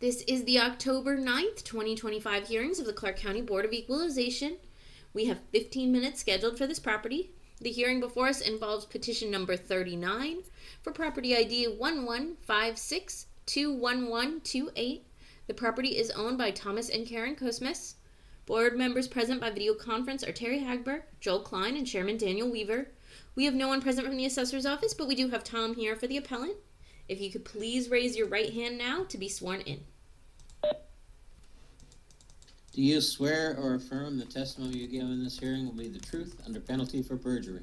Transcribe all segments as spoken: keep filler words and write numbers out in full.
This is the October ninth, twenty twenty-five hearings of the Clark County Board of Equalization. We have fifteen minutes scheduled for this property. The hearing before us involves petition number thirty-nine for property I D one one five six two one one two eight. The property is owned by Thomas and Karen Kosmas. Board members present by video conference are Terry Hagberg, Joel Klein, and Chairman Daniel Weaver. We have no one present from the assessor's office, but we do have Tom here for the appellant. If you could please raise your right hand now to be sworn in. Do you swear or affirm the testimony you give in this hearing will be the truth under penalty for perjury?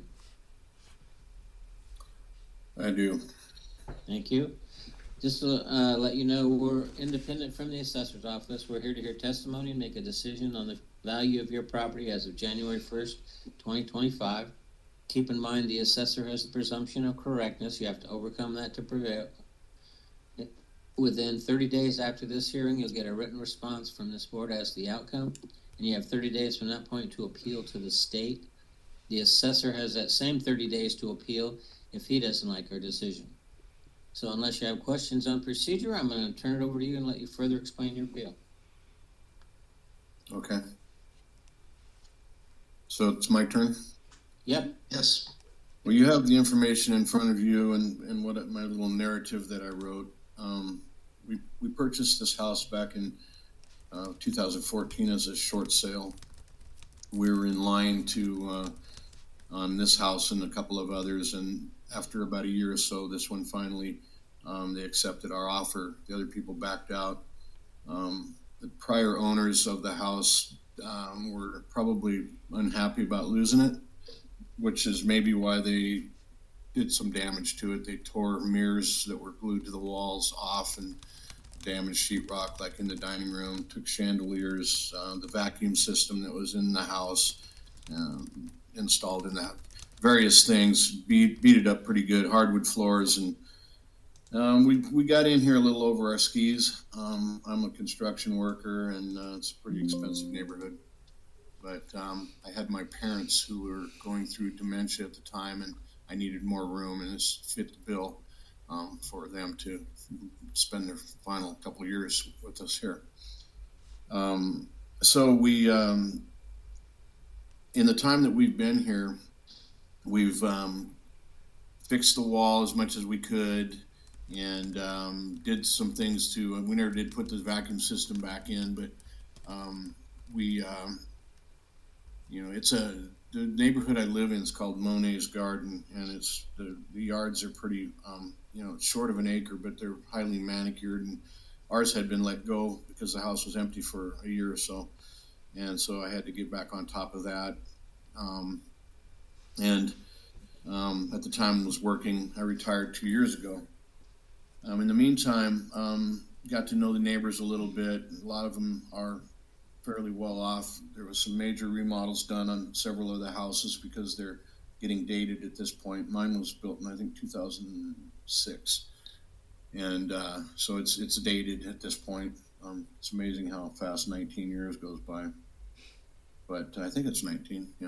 I do. Thank you. Just to uh, let you know, we're independent from the assessor's office. We're here to hear testimony and make a decision on the value of your property as of January first, twenty twenty-five. Keep in mind the assessor has the presumption of correctness. You have to overcome that to prevail. Within thirty days after this hearing, you'll get a written response from this board as to the outcome, and you have thirty days from that point to appeal to the state. The assessor has that same thirty days to appeal if he doesn't like our decision. So unless you have questions on procedure, I'm going to turn it over to you and let you further explain your appeal. Okay. So it's my turn? Yep. Yes. Well, you have the information in front of you and, and what my little narrative that I wrote. Um, we we purchased this house back in uh, two thousand fourteen as a short sale. We were in line to uh, on this house and a couple of others, and after about a year or so, this one finally um, they accepted our offer. The other people backed out. Um, the prior owners of the house um, were probably unhappy about losing it, which is maybe why they did some damage to it. They tore mirrors that were glued to the walls off and damaged sheetrock like in the dining room, took chandeliers, uh, the vacuum system that was in the house, um, installed in that. Various things, beat, beat it up pretty good, hardwood floors. And um, we, we got in here a little over our skis. Um, I'm a construction worker, and uh, it's a pretty expensive neighborhood. But um, I had my parents who were going through dementia at the time, and I needed more room, and this fit the bill um, for them to spend their final couple of years with us here. Um, so we, um, in the time that we've been here, we've um, fixed the wall as much as we could, and um, did some things to, we never did put the vacuum system back in, but um, we, um, you know, it's a, the neighborhood I live in is called Monet's Garden, and it's the, the yards are pretty, um, you know, short of an acre, but they're highly manicured. And ours had been let go because the house was empty for a year or so, and so I had to get back on top of that. Um, and um, at the time I was working, I retired two years ago. Um, in the meantime, um, got to know the neighbors a little bit. A lot of them are fairly well off. There was some major remodels done on several of the houses because they're getting dated at this point. Mine was built in, I think, two thousand six. And uh, so it's it's dated at this point. Um, it's amazing how fast nineteen years goes by. But I think it's nineteen, yeah.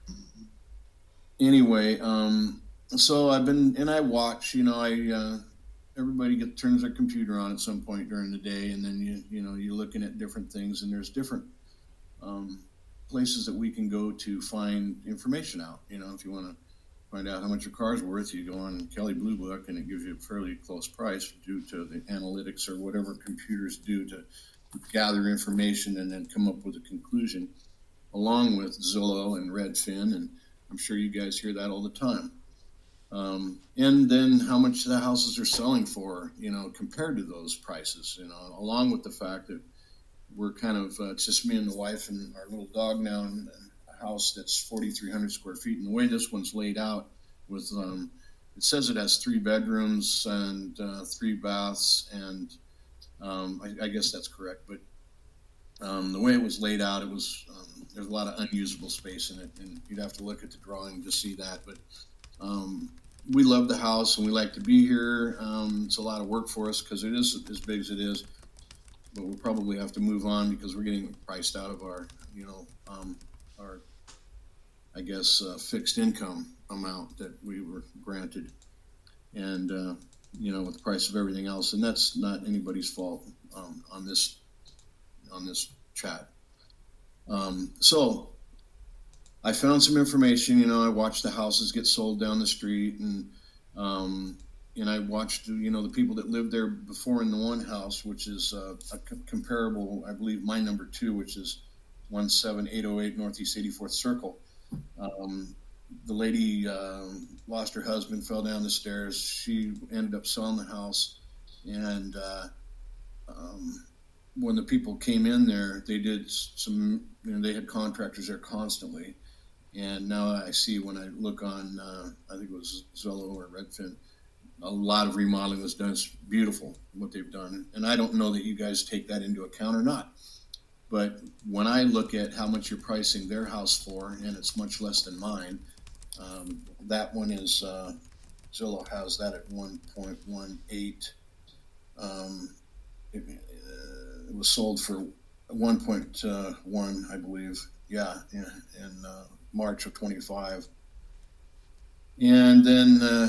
Anyway, um, so I've been, and I watch, you know, I, uh, everybody get, turns their computer on at some point during the day, and then you you know you're looking at different things, and there's different um, places that we can go to find information out. You know, if you want to find out how much your car's worth, you go on Kelley Blue Book, and it gives you a fairly close price due to the analytics or whatever computers do to gather information and then come up with a conclusion, along with Zillow and Redfin, and I'm sure you guys hear that all the time. Um, and then how much the houses are selling for, you know, compared to those prices, you know, along with the fact that we're kind of, uh, it's just me and the wife and our little dog now in a house that's forty-three hundred square feet. And the way this one's laid out with, um, it says it has three bedrooms and uh, three baths, and um, I, I guess that's correct. But um, the way it was laid out, it was, um, there's a lot of unusable space in it, and you'd have to look at the drawing to see that. But um, we love the house and we like to be here. Um, it's a lot of work for us because it is as big as it is, but we'll probably have to move on because we're getting priced out of our, you know, um, our, I guess, uh, fixed income amount that we were granted. And, uh, you know, with the price of everything else, and that's not anybody's fault. um, on this on this chat. Um, so I found some information. You know, I watched the houses get sold down the street, and um, and I watched, you know, the people that lived there before in the one house, which is uh, a c- comparable, I believe, my number two, which is one seven eight oh eight Northeast eighty-fourth Circle. Um, the lady uh, lost her husband, fell down the stairs. She ended up selling the house, and uh, um, when the people came in there, they did some, you know, they had contractors there constantly. And now I see, when I look on, uh, I think it was Zillow or Redfin, a lot of remodeling was done. It's beautiful what they've done. And I don't know that you guys take that into account or not. But when I look at how much you're pricing their house for, and it's much less than mine, um, that one is, uh, Zillow has that at one point one eight. Um, it, uh, it was sold for one point one, I believe. Yeah, in, in uh, March of twenty-five. And then, uh,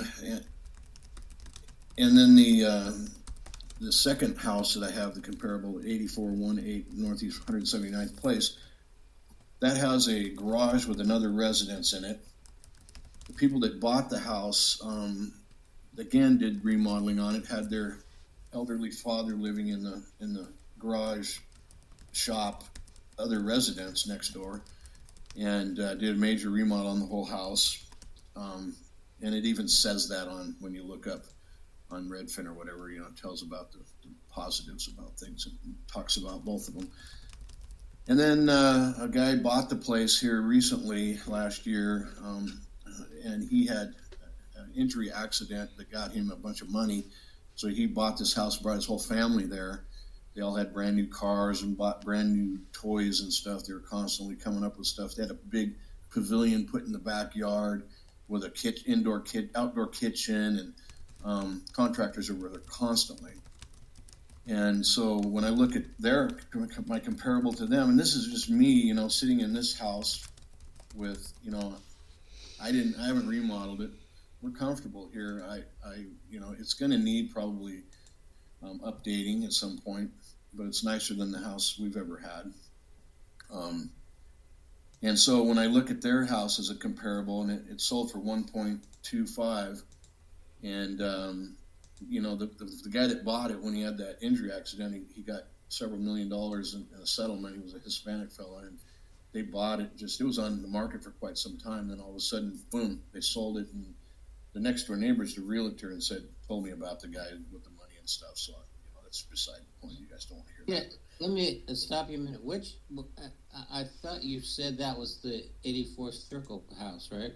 and then the uh, the second house that I have, the comparable, eighty-four one eight Northeast one hundred seventy-ninth Place, that has a garage with another residence in it. The people that bought the house, um, again, did remodeling on it, had their elderly father living in the in the garage shop, other residence next door, and uh, did a major remodel on the whole house. Um, and it even says that on, when you look up on Redfin or whatever, you know, it tells about the, the positives about things and talks about both of them. And then uh, a guy bought the place here recently, last year, um, and he had an injury accident that got him a bunch of money. So he bought this house, brought his whole family there. They all had brand new cars and bought brand new toys and stuff. They were constantly coming up with stuff. They had a big pavilion put in the backyard with a kit, indoor kit, outdoor kitchen, and um, contractors were there constantly. And so when I look at their, my comparable to them, and this is just me, you know, sitting in this house with, you know, I didn't, I haven't remodeled it. We're comfortable here. I, I, you know, it's going to need probably um, updating at some point, but it's nicer than the house we've ever had. Um, and so when I look at their house as a comparable, and it, it sold for one point two five, and um, you know, the, the the guy that bought it, when he had that injury accident, he, he got several million dollars in, in a settlement. He was a Hispanic fella, and they bought it. Just, it was on the market for quite some time. Then all of a sudden, boom, they sold it, and the next door neighbor's the realtor, and said, told me about the guy with the money and stuff. So, you know, that's beside the point. You guys don't want to hear Yeah, that. let me uh, stop you a minute. Which, I, I thought you said that was the eighty-fourth Circle house, right?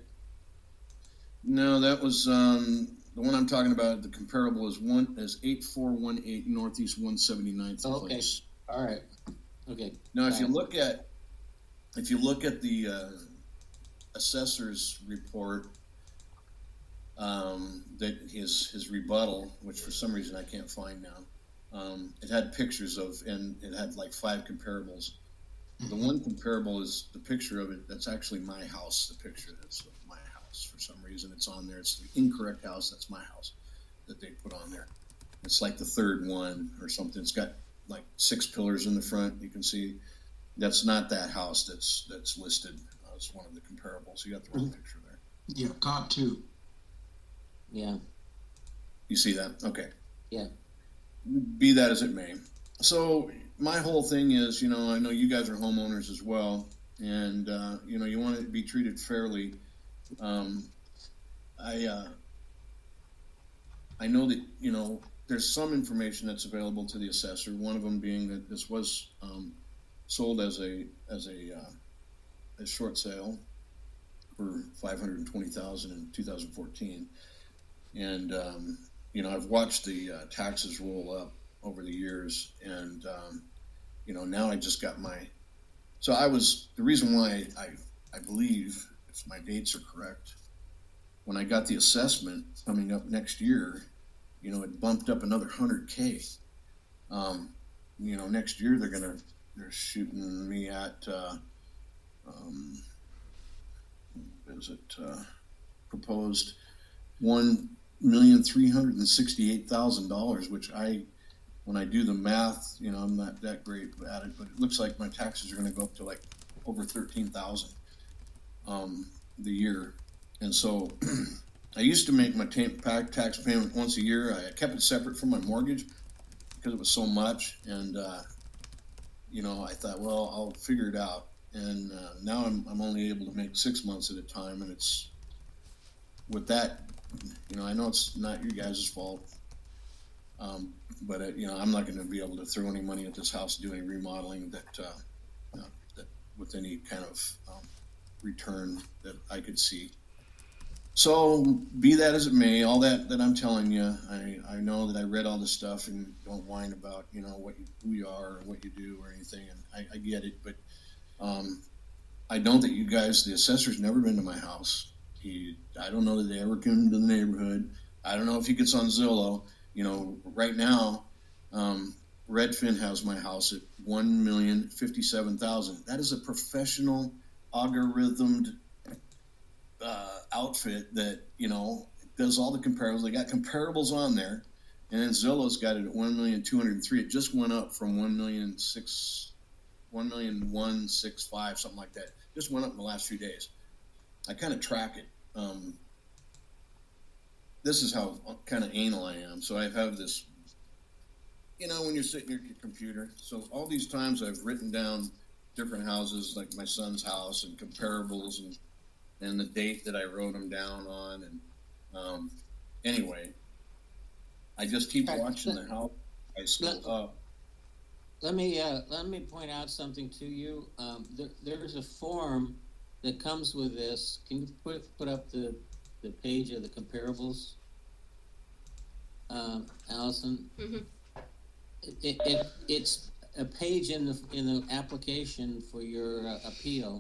No, that was um, the one I'm talking about. The comparable is one is eight four one eight Northeast one seventy-ninth Oh, okay. Place. All right. Okay. Now, if you Fine. look at if you look at the uh, assessor's report, um, that his his rebuttal, which for some reason I can't find now, um, it had pictures of, and it had like five comparables. The one comparable is the picture of it. That's actually my house. The picture that's of my house. For some reason, it's on there. It's the incorrect house. That's my house that they put on there. It's like the third one or something. It's got like six pillars in the front. You can see that's not that house that's that's listed as one of the comparables. You got the wrong picture there. Yeah, top two. Yeah. You see that? Okay. Yeah. Be that as it may. So my whole thing is, you know, I know you guys are homeowners as well, and uh, you know, you want to be treated fairly. Um, I uh, I know that, you know, there's some information that's available to the assessor. One of them being that this was um, sold as a as a uh, a short sale for five hundred twenty thousand dollars in two thousand fourteen, and um, you know, I've watched the uh, taxes roll up over the years, and um, you know, now I just got my. So I was the reason why I I believe, if my dates are correct, when I got the assessment coming up next year, you know, it bumped up another hundred k. Um, you know, next year they're gonna they're shooting me at uh, um, is it uh, proposed one million three hundred and sixty eight thousand dollars, which I when I do the math, you know, I'm not that great at it, but it looks like my taxes are going to go up to like over thirteen thousand um, the year. And so I used to make my tax payment once a year. I kept it separate from my mortgage because it was so much. And, uh, you know, I thought, well, I'll figure it out. And uh, now I'm, I'm only able to make six months at a time. And it's with that, you know, I know it's not you guys' fault. Um, but, uh, you know, I'm not going to be able to throw any money at this house, do any remodeling that, uh, you know, that with any kind of um, return that I could see. So be that as it may, all that, that I'm telling you, I, I know that I read all this stuff and don't whine about, you know, what you, who you are or what you do or anything. And I, I get it, but um, I know that you guys, the assessor's never been to my house. He, I don't know that they ever came to the neighborhood. I don't know if he gets on Zillow. You know, right now, um, Redfin has my house at one million fifty-seven thousand. That is a professional algorithmed uh, outfit that, you know, does all the comparables. They got comparables on there, and then Zillow's got it at one million two hundred three. It just went up from one million six, one million one six five, something like that. Just went up in the last few days. I kind of track it. Um, this is how kind of anal I am. So I have this, you know, when you're sitting at your computer. So all these times I've written down different houses, like my son's house, and comparables, and and the date that I wrote them down on. And um, anyway, I just keep Right. watching the house. I scroll Let- up. Let me uh, let me point out something to you. Um, there, there's a form that comes with this. Can you put put up the, the page of the comparables, um, Allison? Mhm. It, it, it it's a page in the in the application for your uh, appeal.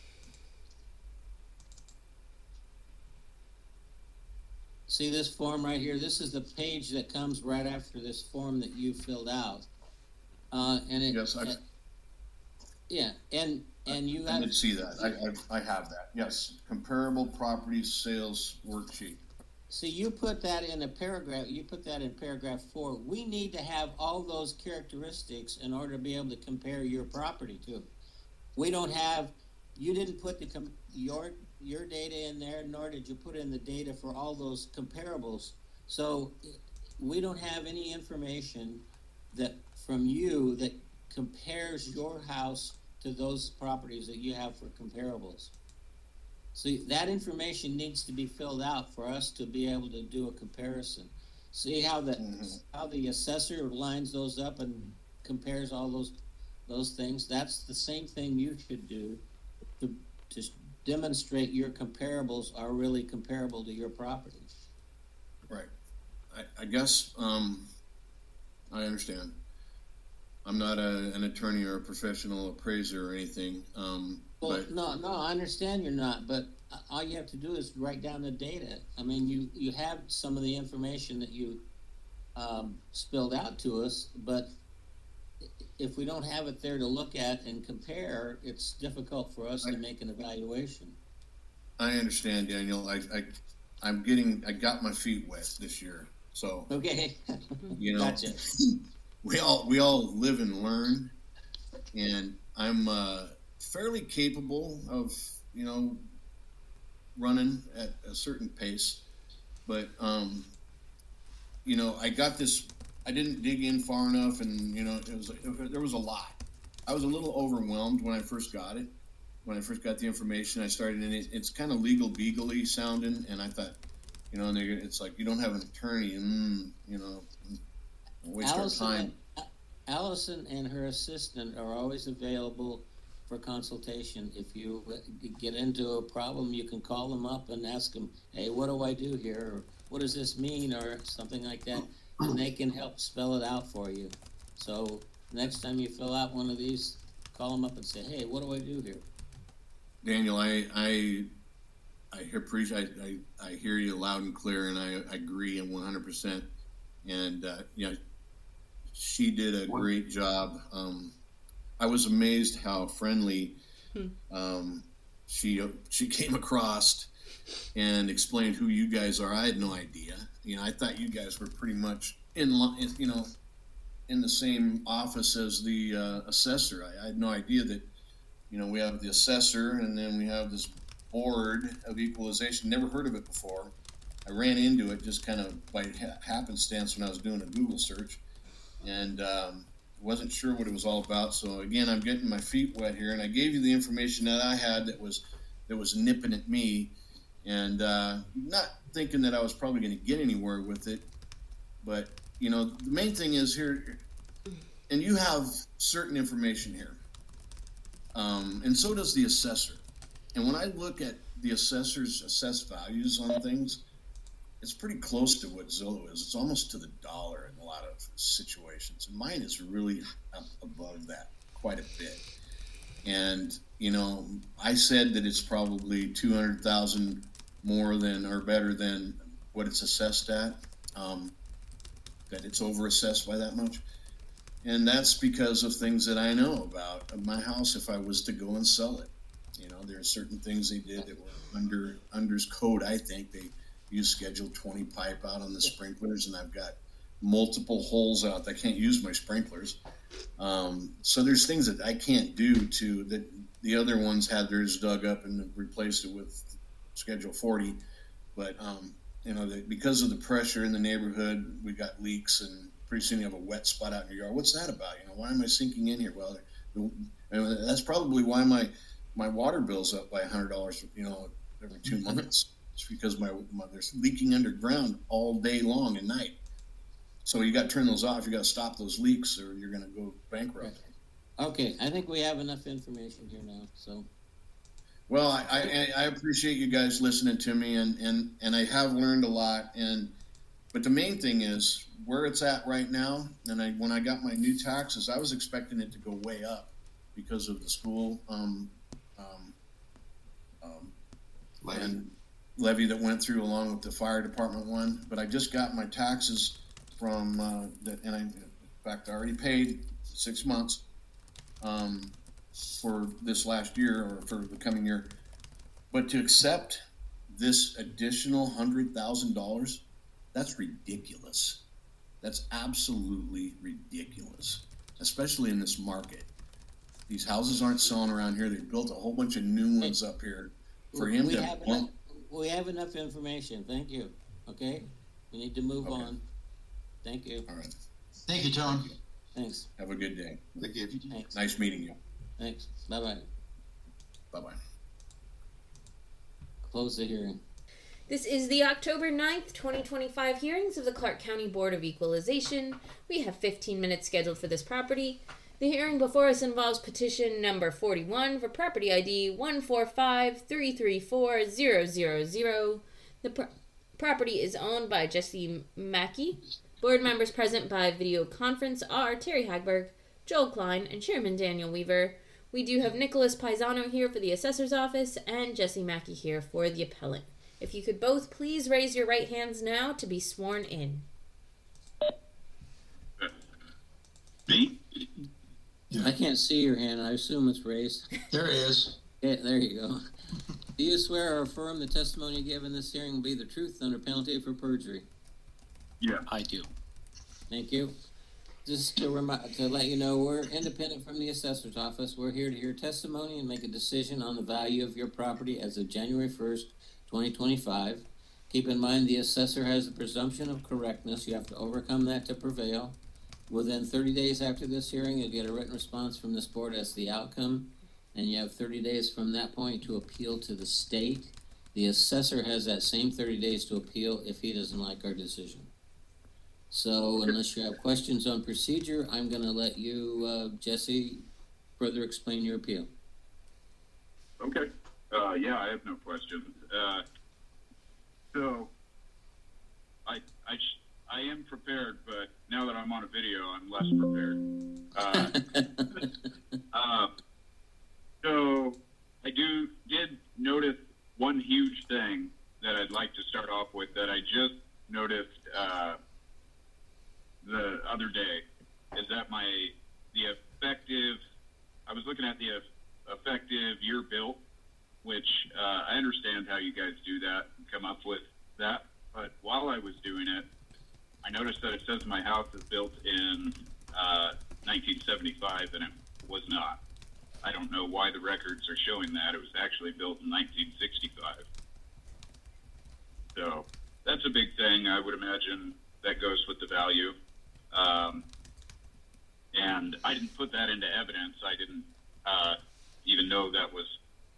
See this form right here? This is the page that comes right after this form that you filled out. Uh, and it, Yes, I, uh, yeah, and and you I have did see that. I, I I have that. Yes, comparable property sales worksheet. see you put that in a paragraph. You put that in paragraph four. We need to have all those characteristics in order to be able to compare your property to. We don't have. You didn't put the com- your your data in there, nor did you put in the data for all those comparables. So we don't have any information that from you that compares your house to those properties that you have for comparables. So that information needs to be filled out for us to be able to do a comparison. See how the Mhm. how the assessor lines those up and compares all those those things. That's the same thing you should do to to demonstrate your comparables are really comparable to your property. Right. I, I guess um, I understand. I'm not a, an attorney or a professional appraiser or anything. Um, Well, but no, no, I understand you're not, but all you have to do is write down the data. I mean, you, you have some of the information that you um, spilled out to us, but if we don't have it there to look at and compare, it's difficult for us to I- make an evaluation. I understand, Daniel. I, I I'm getting. I got my feet wet this year. So Okay, you know, gotcha. we all we all live and learn, and I'm uh, fairly capable of you know running at a certain pace, but um, you know I got this. I didn't dig in far enough, and you know it was it, there was a lot. I was a little overwhelmed when I first got it. When I first got the information, I started, and it, it's kind of legal beagly sounding, and I thought, you know, and they- it's like you don't have an attorney, and you know, waste Allison, our time. Allison and her assistant are always available for consultation. If you get into a problem, you can call them up and ask them, hey, what do I do here? Or what does this mean? Or something like that. And they can help spell it out for you. So next time you fill out one of these, call them up and say, hey, what do I do here? Daniel, I I I appreciate I, I, I hear you loud and clear, and I, I agree in one hundred percent. And uh, you know, she did a great job. Um, I was amazed how friendly um, she she came across and explained who you guys are. I had no idea. You know, I thought you guys were pretty much in line. You know, in the same office as the uh, assessor. I, I had no idea that, you know, we have the assessor and then we have this board of equalization. Never heard of it before. I ran into it just kind of by ha- happenstance when I was doing a Google search, and um, wasn't sure what it was all about. So again, I'm getting my feet wet here, and I gave you the information that I had that was that was nipping at me, and uh, not thinking that I was probably going to get anywhere with it. But you know, the main thing is here, and you have certain information here, um, and so does the assessor. And when I look at the assessor's assessed values on things, it's pretty close to what Zillow is. It's almost to the dollar in a lot of situations. And mine is really above that quite a bit. And, you know, I said that it's probably two hundred thousand more than or better than what it's assessed at, um, that it's over-assessed by that much. And that's because of things that I know about my house if I was to go and sell it. You know, there are certain things they did that were under under's code, I think. They use Schedule twenty pipe out on the sprinklers, and I've got multiple holes out. I can't use my sprinklers. Um, so there's things that I can't do to that the other ones had theirs dug up and replaced it with Schedule forty. But, um, you know, the, because of the pressure in the neighborhood, we got leaks, and pretty soon you have a wet spot out in your yard. What's that about? You know, why am I sinking in here? Well, the, and that's probably why my my water bill's up by one hundred dollars, you know, every two months. It's because my, my there's leaking underground all day long and night. So you got to turn those off. You got to stop those leaks, or you're going to go bankrupt. Okay, I think we have enough information here now. So, well, I, I, I appreciate you guys listening to me, and, and, and I have learned a lot. And but the main thing is where it's at right now. And I when I got my new taxes, I was expecting it to go way up because of the school um, um, um, and levy that went through along with the fire department one. But I just got my taxes from uh, that, and I, in fact, I already paid six months um, for this last year or for the coming year. But to accept this additional hundred thousand dollars, that's ridiculous. That's absolutely ridiculous, especially in this market. These houses aren't selling around here. They built a whole bunch of new ones up here for him we to. Have enough, we have enough information. Thank you. Okay, we need to move okay. on. Thank you. All right. Thank you, John. Thanks. Have a good day. Thank you. Thanks. Nice meeting you. Thanks. Bye bye. Bye bye. Close the hearing. This is the October ninth, twenty twenty-five hearings of the Clark County Board of Equalization. We have fifteen minutes scheduled for this property. The hearing before us involves petition number forty-one for property I D one four five three three four zero zero zero. The pro- property is owned by Jesse Mackey. Board members present by video conference are Terry Hagberg, Joel Klein, and Chairman Daniel Weaver. We do have Nicholas Paisano here for the assessor's office and Jesse Mackey here for the appellant. If you could both please raise your right hands now to be sworn in. Me? I can't see your hand. I assume it's raised. There it is. Yeah, there you go. Do you swear or affirm the testimony you give in this hearing will be the truth under penalty for perjury? Yeah, I do. Thank you. Just to remind, to let you know, we're independent from the assessor's office. We're here to hear testimony and make a decision on the value of your property as of January first, twenty twenty-five. Keep in mind the assessor has a presumption of correctness. You have to overcome that to prevail. Within thirty days after this hearing, you'll get a written response from this board as to the outcome, and you have thirty days from that point to appeal to the state. The assessor has that same thirty days to appeal if he doesn't like our decision. So unless you have questions on procedure, I'm going to let you, uh, Jesse, further explain your appeal. Okay. Uh, yeah, I have no questions. Uh, so I, I, sh- I am prepared, but now that I'm on a video, I'm less prepared. Uh, uh, so I do did notice one huge thing that I'd like to start off with that I just noticed uh, the other day is that my the effective I was looking at the effective year built, which uh, I understand how you guys do that and come up with that. But while I was doing it, I noticed that it says my house is built in uh, nineteen seventy-five, and it was not. I don't know why the records are showing that. It was actually built in nineteen sixty-five. So that's a big thing. I would imagine that goes with the value. Um, and I didn't put that into evidence. I didn't uh, even know that was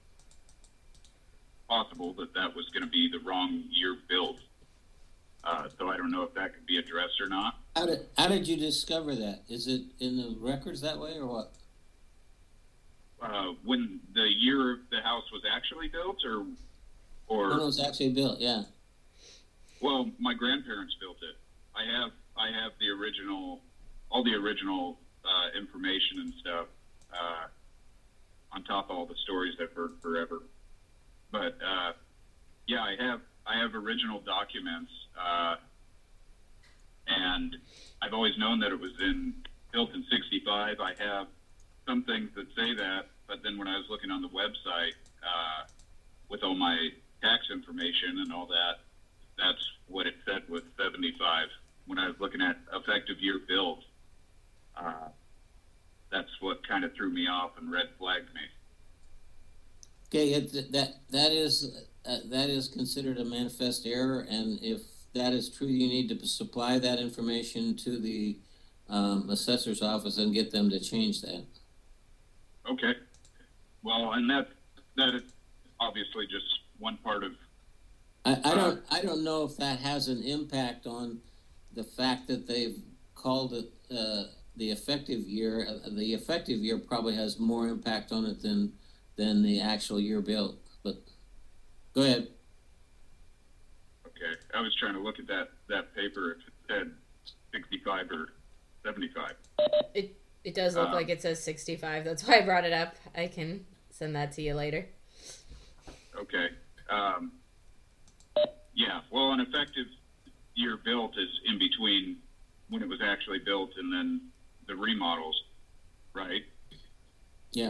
possible, that that was going to be the wrong year built. Uh, so I don't know if that could be addressed or not. How did, how did you discover that? Is it in the records that way or what? Uh, when the year the house was actually built, or, or When it was actually built, yeah. well, my grandparents built it. I have I have the original, all the original uh, information and stuff, uh, on top of all the stories I've heard forever. But uh, yeah, I have I have original documents, uh, and I've always known that it was in built in sixty-five. I have some things that say that, but then when I was looking on the website uh, with all my tax information and all that, that's what it said was seventy-five. When I was looking at effective year built, uh, that's what kind of threw me off and red flagged me. Okay, it, that that is uh, that is considered a manifest error, and if that is true, you need to supply that information to the um, assessor's office and get them to change that. Okay. Well, and that that is obviously just one part of. I, I don't I don't know if that has an impact on the fact that they've called it uh, the effective year. Uh, the effective year probably has more impact on it than than the actual year built. But go ahead. Okay, I was trying to look at that that paper if it said sixty-five or seventy-five. It it does look Um, like it says sixty-five. That's why I brought it up. I can send that to you later. Okay. Um, yeah. Well, an effective year built is in between when it was actually built and then the remodels, right? Yeah.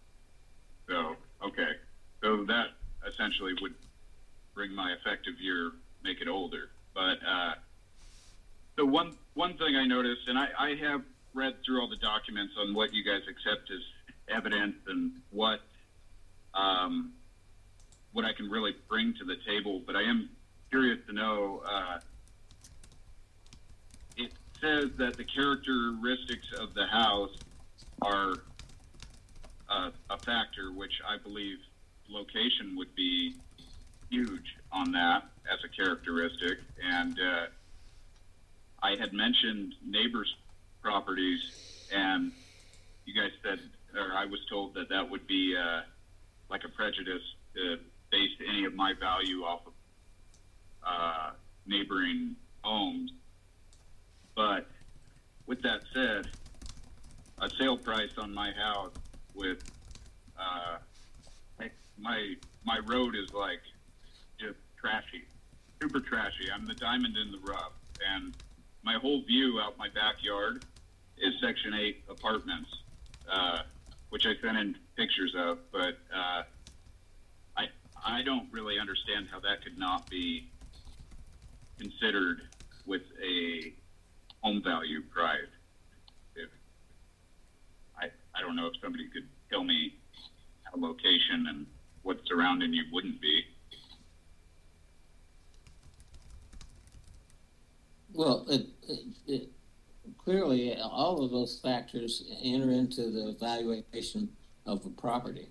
So, okay. So that essentially would bring my effective year, make it older. But uh, the one one thing I noticed, and I, I have read through all the documents on what you guys accept as evidence and what um, what I can really bring to the table, but I am curious to know, uh, it says that the characteristics of the house are uh, a factor, which I believe location would be huge on that as a characteristic. And uh, I had mentioned neighbors' properties, and you guys said, or I was told that that would be uh, like a prejudice to base any of my value off of uh, neighboring homes. But with that said, a sale price on my house with uh, my my road is like just trashy, super trashy. I'm the diamond in the rough, and my whole view out my backyard is Section eight apartments, uh, which I sent in pictures of, but uh, I I don't really understand how that could not be considered with a home value price. If I I don't know if somebody could tell me how location and what's surrounding you wouldn't be. Well, it, it, it clearly all of those factors enter into the valuation of a property.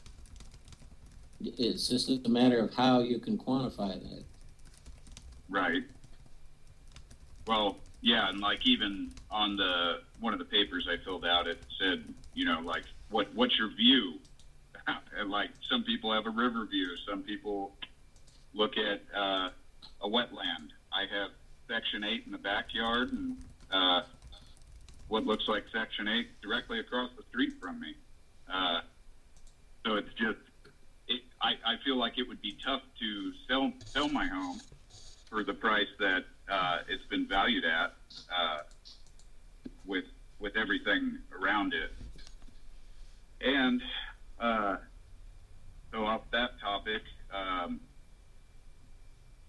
It's just a matter of how you can quantify that. Right. Well, yeah, and like even on the one of the papers I filled out, it said, you know, like what what's your view? And like some people have a river view, some people look at uh, a wetland. I have Section eight in the backyard, and uh, what looks like Section eight directly across the street from me. Uh, so it's just, it, I, I feel like it would be tough to sell sell my home for the price that uh, it's been valued at, uh, with with everything around it. And uh, so off that topic, um,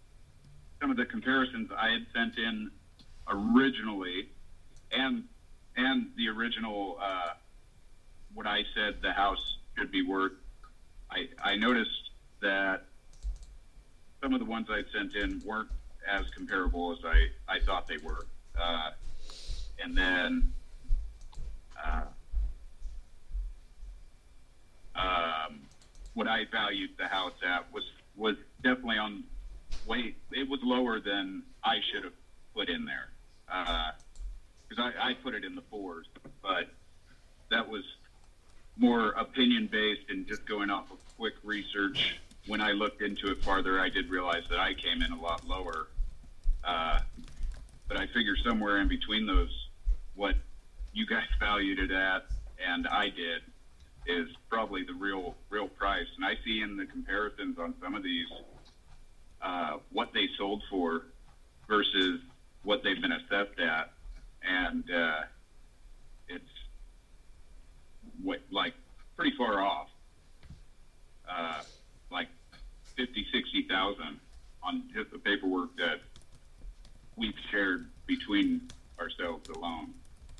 some of the comparisons I had sent in originally, and and the original, uh, what I said the house should be worth, I, I noticed that some of the ones I sent in weren't as comparable as I, I thought they were. Uh, and then, uh, um, what I valued the house at was, was definitely on way, it was lower than I should have put in there. Uh, cause I, I put it in the fours, but that was more opinion based and just going off of quick research. When I looked into it farther, I did realize that I came in a lot lower. Uh, but I figure somewhere in between those, what you guys valued it at and I did is probably the real, real price. And I see in the comparisons on some of these, uh, what they sold for versus what they've been assessed at. And, uh, it's what, like pretty far off, uh, like fifty, sixty thousand on just the paperwork that we've shared between ourselves alone.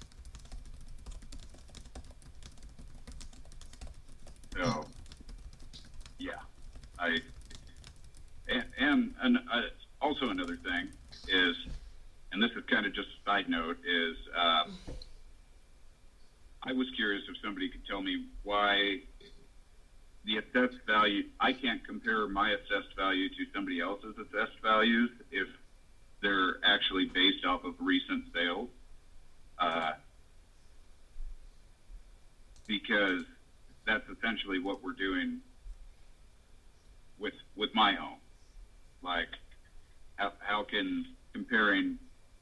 So, yeah, I, and, and, and uh, also another thing is, and this is kind of just a side note, is uh, I was curious if somebody could tell me why the assessed value, I can't compare my assessed value to somebody else's assessed values if they're actually based off of recent sales. Uh, because that's essentially what we're doing with with my home. Like, how, how can comparing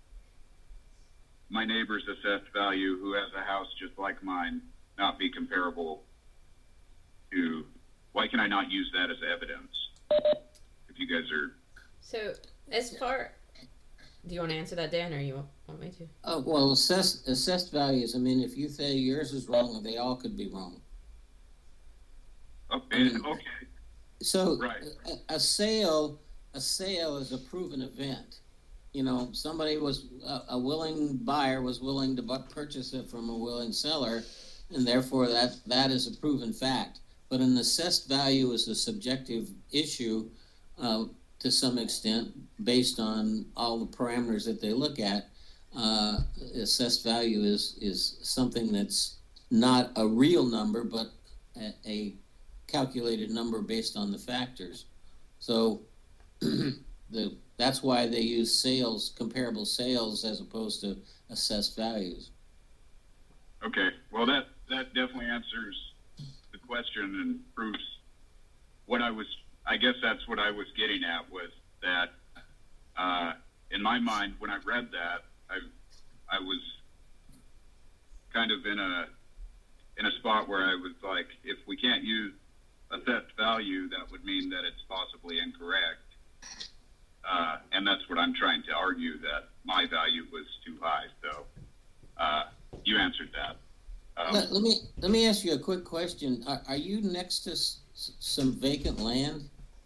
my neighbor's assessed value, who has a house just like mine, not be comparable to, why can I not use that as evidence? If you guys are... So, as far... Do you want to answer that, Dan, or you want me to? Uh, well, assessed, assessed values, I mean, if you say yours is wrong, they all could be wrong. Okay, I mean, okay. So Right. a, a sale, a sale is a proven event. You know, somebody was, a, a willing buyer was willing to bu- purchase it from a willing seller, and therefore that, that is a proven fact. But an assessed value is a subjective issue uh, to some extent based on all the parameters that they look at. Uh, assessed value is, is something that's not a real number, but a, a calculated number based on the factors. So the that's why they use sales, comparable sales, as opposed to assessed values. Okay, well, that, that definitely answers the question and proves what I was, I guess that's what I was getting at, was that uh, in my mind, when I read that, I I was kind of in a in a spot where I was like, if we can't use assessed value, that would mean that it's possibly incorrect. Uh, and that's what I'm trying to argue, that my value was too high. So uh, you answered that. Um, let, let me let me ask you a quick question. Are, are you next to s- some vacant land?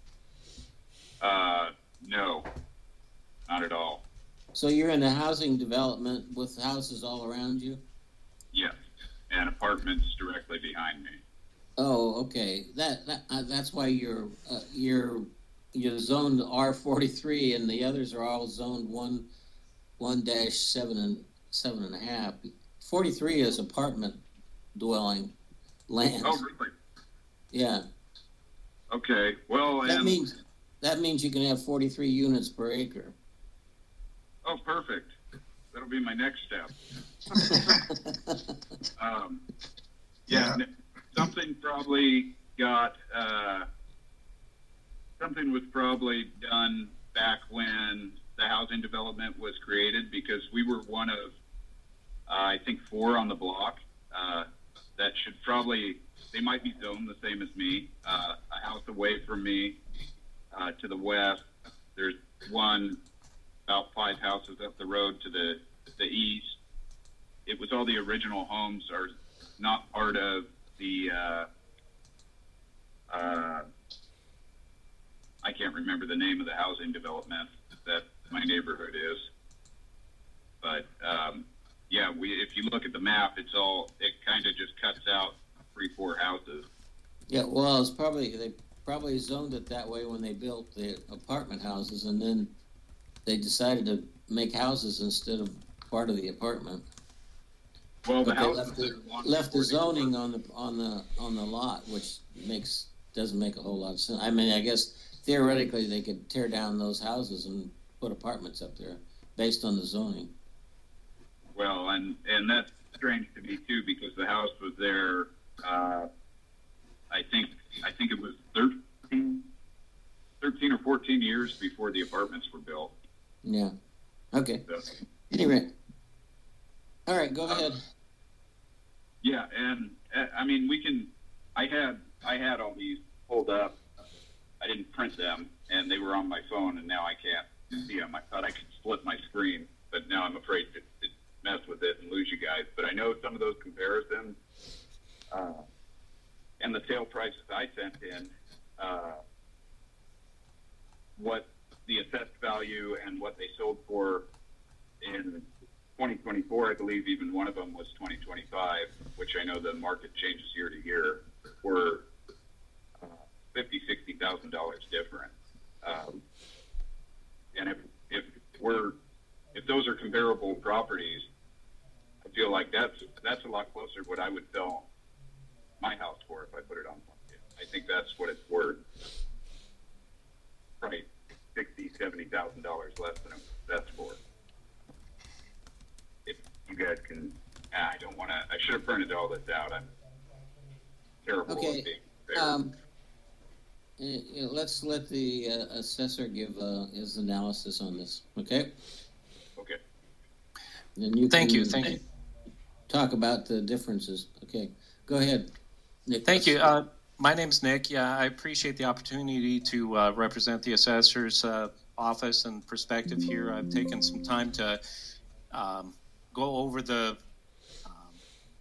uh, no, not at all. So you're in a housing development with houses all around you? Yes, and apartments directly behind me. Oh, okay. That, that uh, that's why you're uh, you're you're zoned R forty-three, and the others are all zoned one one dash seven and seven and a half. Forty-three is apartment dwelling land. Oh, really? Yeah. Okay. Well, That and means that means you can have forty-three units per acre. oh, perfect. That'll be my next step. Um, yeah, Yeah. n- something probably got, uh, something was probably done back when the housing development was created, because we were one of, uh, I think, four on the block, uh, that should probably, they might be zoned the same as me, uh, a house away from me, uh, to the west. There's one about five houses up the road to the, the east. It was all the original homes are not part of the, uh, uh, I can't remember the name of the housing development that my neighborhood is. But, um, yeah, we if you look at the map, it's all it kind of just cuts out three, four houses. Yeah, well, it's probably they probably zoned it that way when they built the apartment houses, and then they decided to make houses instead of part of the apartment. Well, the But they houses left the, are one left the before zoning on the on the on the lot, which makes doesn't make a whole lot of sense. I mean, I guess theoretically they could tear down those houses and put apartments up there based on the zoning. Well, and and that's strange to me too, because the house was there. Uh, I think I think it was thirteen, thirteen or fourteen years before the apartments were built. Yeah. Okay. So, Anyway. All right. Go uh, ahead. Yeah, and uh, I mean we can. I had I had all these pulled up. I didn't print them, and they were on my phone, and now I can't see them. I thought I could split my screen, but now I'm afraid to, to mess with it and lose you guys. But I know some of those comparisons uh, and the sale prices I sent in, uh, what the assessed value and what they sold for in twenty twenty-four, I believe even one of them was twenty twenty-five, which I know the market changes year to year, were uh, fifty, sixty thousand dollars different. Um, and if if we're if those are comparable properties, I feel like that's that's a lot closer to what I would sell my house for if I put it on market. I think that's what it's worth. Probably sixty, seventy thousand dollars less than that's for. If you guys can, ah, I don't want to. I should have printed all this out. I'm terrible Okay, at being fair. Um, uh, you know, let's let the uh, assessor give uh, his analysis on this. Okay. Okay. Then you Thank can you, thank you. Talk about the differences. Okay. Go ahead, Nick. Thank you. Uh, my name's Nick. Yeah, I appreciate the opportunity to uh, represent the assessor's uh, office and perspective here. I've taken some time to um, go over the um,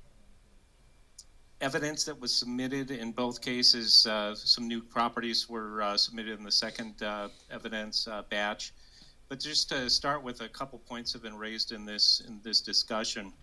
evidence that was submitted in both cases. Uh, some new properties were uh, submitted in the second uh, evidence uh, batch. But just to start with, a couple points have been raised in this in this discussion.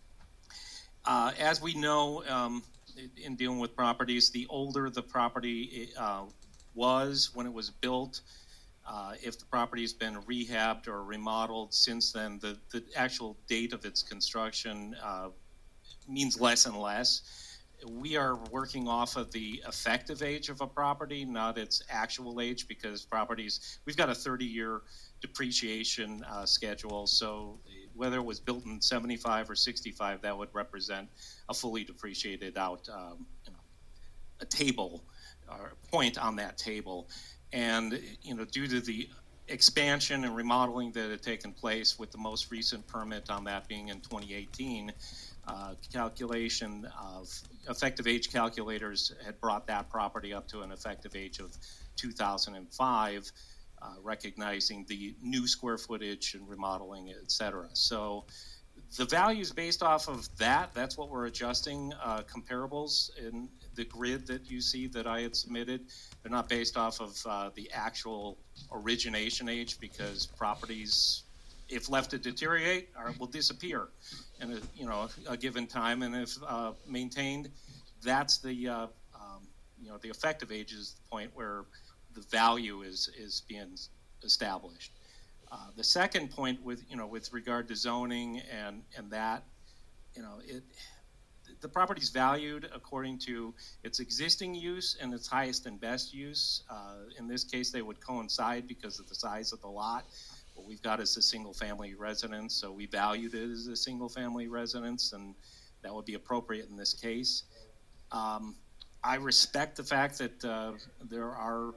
Uh, as we know, um, in dealing with properties, the older the property uh, was when it was built, uh, if the property has been rehabbed or remodeled since then, the, the actual date of its construction uh, means less and less. We are working off of the effective age of a property, not its actual age, because properties, we've got a thirty-year depreciation uh, schedule, so whether it was built in seventy-five or sixty-five, that would represent a fully depreciated out um, you know, a table or point on that table. And you know, due to the expansion and remodeling that had taken place, with the most recent permit on that being in twenty eighteen, uh, calculation of effective age calculators had brought that property up to an effective age of two thousand five. Uh, recognizing the new square footage and remodeling, et cetera. So the values based off of that, that's what we're adjusting. Uh, comparables in the grid that you see that I had submitted, they're not based off of uh, the actual origination age, because properties, if left to deteriorate, are, will disappear in a, you know, a given time. And if uh, maintained, that's the, uh, um, you know, the effective age is the point where the value is is being established. Uh, the second point, with you know, with regard to zoning and and that, you know, it the property is valued according to its existing use and its highest and best use. Uh, in this case, they would coincide because of the size of the lot. What we've got is a single-family residence, so we valued it as a single-family residence, and that would be appropriate in this case. Um, I respect the fact that uh, there are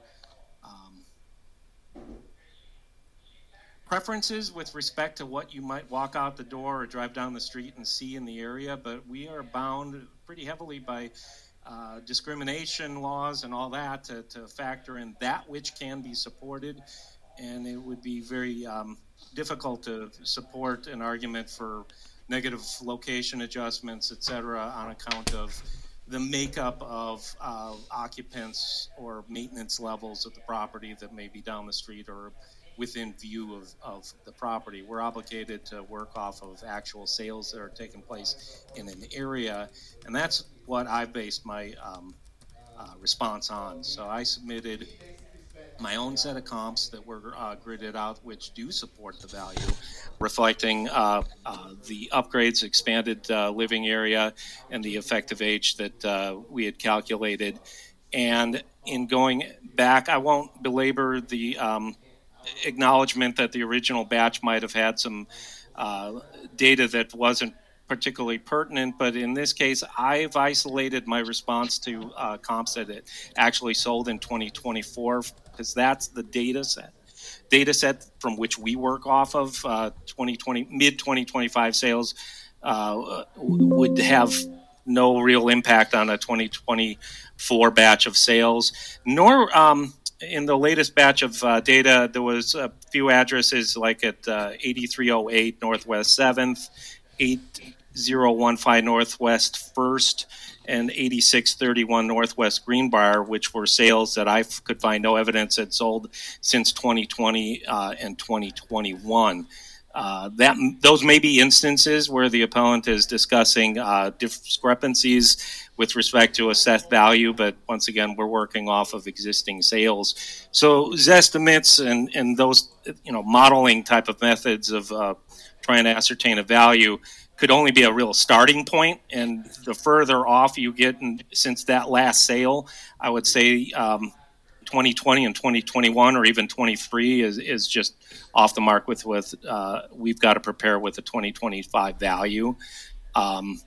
Um, preferences with respect to what you might walk out the door or drive down the street and see in the area, but we are bound pretty heavily by uh, discrimination laws and all that to, to factor in that which can be supported, and it would be very um, difficult to support an argument for negative location adjustments, et cetera, on account of the makeup of uh, occupants or maintenance levels of the property that may be down the street, or within view of, of the property. We're obligated to work off of actual sales that are taking place in an area, and that's what I based my um, uh, response on. So I submitted my own set of comps that were uh, gridded out, which do support the value, reflecting uh, uh, the upgrades, expanded uh, living area, and the effective age that uh, we had calculated. And in going back, I won't belabor the um, acknowledgement that the original batch might have had some uh, data that wasn't particularly pertinent, but in this case, I've isolated my response to uh, comps that it actually sold in twenty twenty-four, because that's the data set. Data set from which we work off of. uh, twenty twenty mid twenty twenty-five sales uh, would have no real impact on a twenty twenty-four batch of sales, nor um, in the latest batch of uh, data, there was a few addresses like at uh, eighty-three oh eight Northwest seventh, eighty fifteen Northwest first, and eighty-six thirty-one Northwest Greenbrier, which were sales that I f- could find no evidence had sold since twenty twenty uh, and twenty twenty-one. Uh, that those may be instances where the appellant is discussing uh, discrepancies with respect to assessed value, but once again, we're working off of existing sales. So Zestimates and, and those, you know, modeling type of methods of uh, trying to ascertain a value could only be a real starting point, and the further off you get in, since that last sale, I would say um, twenty twenty and twenty twenty-one or even twenty-three is, is just off the mark with, with uh, we've got to prepare with a twenty twenty-five value. Um,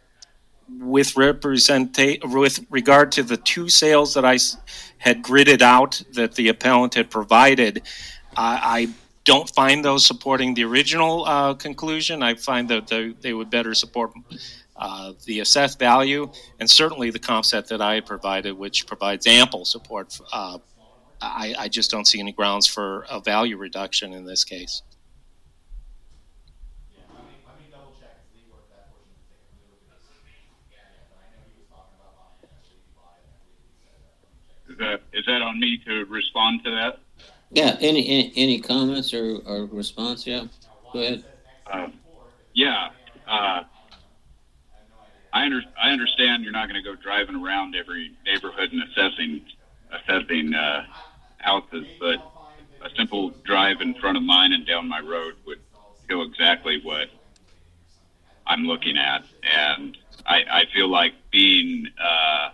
with representa- with regard to the two sales that I had gridded out that the appellant had provided, I, I don't find those supporting the original uh, conclusion. I find that they, they would better support uh, the assessed value, and certainly the comp set that I had provided, which provides ample support. Uh, I, I just don't see any grounds for a value reduction in this case. Is that is that on me to respond to that? Yeah, any, any, any comments or, or response? Yeah, go ahead. Uh, yeah, uh, I under, I understand you're not going to go driving around every neighborhood and assessing assessing uh, houses, but a simple drive in front of mine and down my road would show exactly what I'm looking at, and I, I feel like being uh,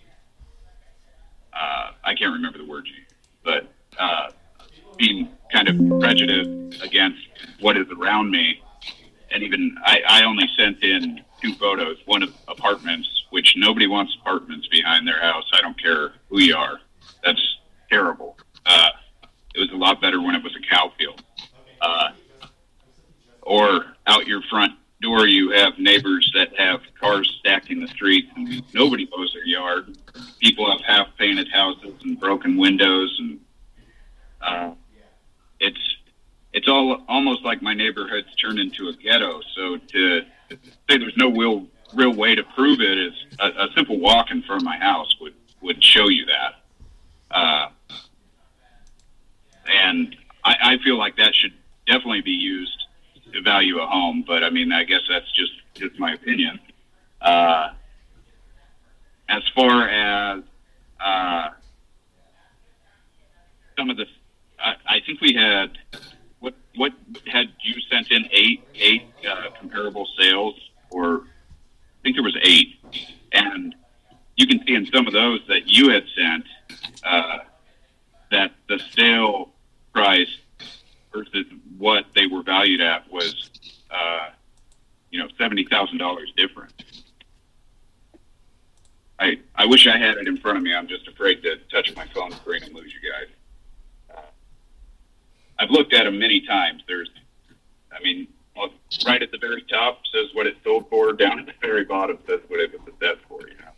uh, I can't remember the word you used, but uh, being kind of prejudiced against what is around me. And even I, I only sent in two photos, one of apartments, which nobody wants apartments behind their house. I don't care who you are. That's terrible. Uh, it was a lot better when it was a cow field. Uh, or out your front door, you have neighbors that have cars stacked in the street and nobody mows their yard. People have half-painted houses and broken windows, and uh, it's it's all almost like my neighborhood's turned into a ghetto. So to say there's no real real way to prove it is a, a simple walk in front of my house would would show you that. Uh, and I, I feel like that should definitely be used to value a home. But I mean, I guess that's just just my opinion. Uh, as far as uh, some of the, I, I think we had. What what had you sent in eight eight uh, comparable sales, or I think there was eight, and you can see in some of those that you had sent uh, that the sale price versus what they were valued at was uh, you know seventy thousand dollars different. I I wish I had it in front of me. I'm just afraid to touch my phone screen and lose you guys. I've looked at them many times. There's, I mean, right at the very top says what it sold for. Down at the very bottom says what it was assessed for. You know.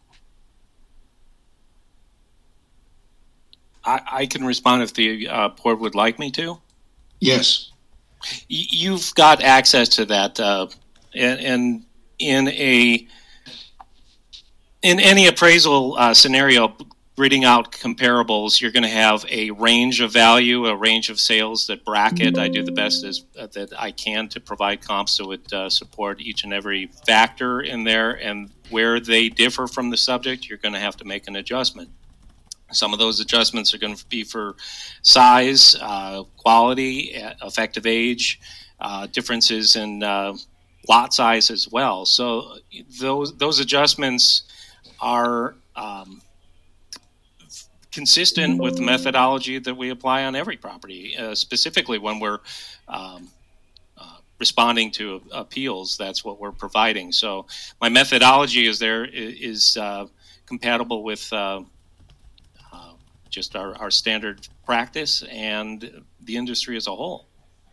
I, I can respond if the uh, board would like me to. Yes. Y- you've got access to that, uh, and, and in a in any appraisal uh, scenario, gridding out comparables, you're going to have a range of value, a range of sales that bracket. I do the best as, uh, that I can to provide comps so it uh, support each and every factor in there. And where they differ from the subject, you're going to have to make an adjustment. Some of those adjustments are going to be for size, uh, quality, effective age, uh, differences in uh, lot size as well. So those those adjustments are um, consistent with the methodology that we apply on every property, uh, specifically when we're um, uh, responding to appeals. That's what we're providing. So my methodology is there is uh, compatible with uh, uh, just our, our standard practice and the industry as a whole.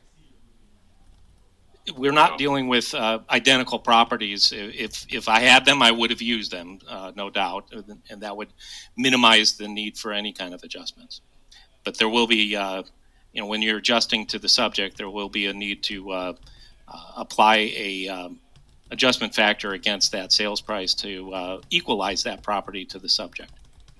We're not dealing with uh, identical properties. If if I had them, I would have used them, uh, no doubt, and that would minimize the need for any kind of adjustments. But there will be, uh, you know, when you're adjusting to the subject, there will be a need to uh, uh, apply a um, adjustment factor against that sales price to uh, equalize that property to the subject.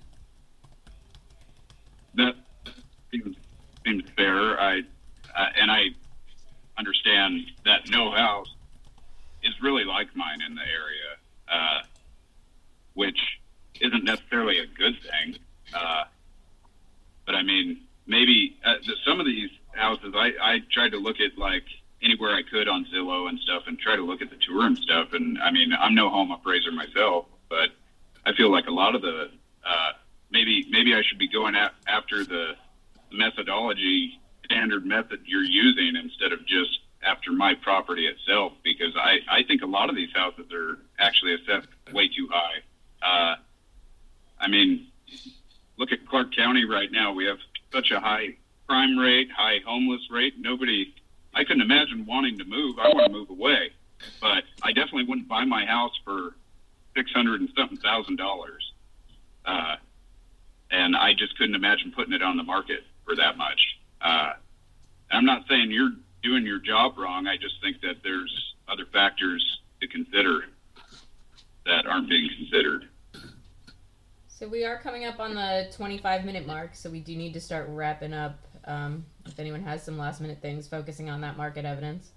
That seems, seems fair. I uh, and I. understand that no house is really like mine in the area, uh, which isn't necessarily a good thing. Uh, but I mean, maybe uh, the, some of these houses, I, I tried to look at like anywhere I could on Zillow and stuff and try to look at the tour and stuff. And I mean, I'm no home appraiser myself, but I feel like a lot of the, uh, maybe, maybe I should be going at, after the methodology standard method you're using instead of just after my property itself, because I, I think a lot of these houses are actually assessed way too high. Uh, I mean, look at Clark County right now. We have such a high crime rate, high homeless rate. Nobody, I couldn't imagine wanting to move. I want to move away, but I definitely wouldn't buy my house for six hundred and something thousand dollars. Uh, and I just couldn't imagine putting it on the market for that much. Uh, I'm not saying you're doing your job wrong. I just think that there's other factors to consider that aren't being considered. So we are coming up on the twenty-five minute mark, so we do need to start wrapping up. Um, if anyone has some last minute things focusing on that market evidence.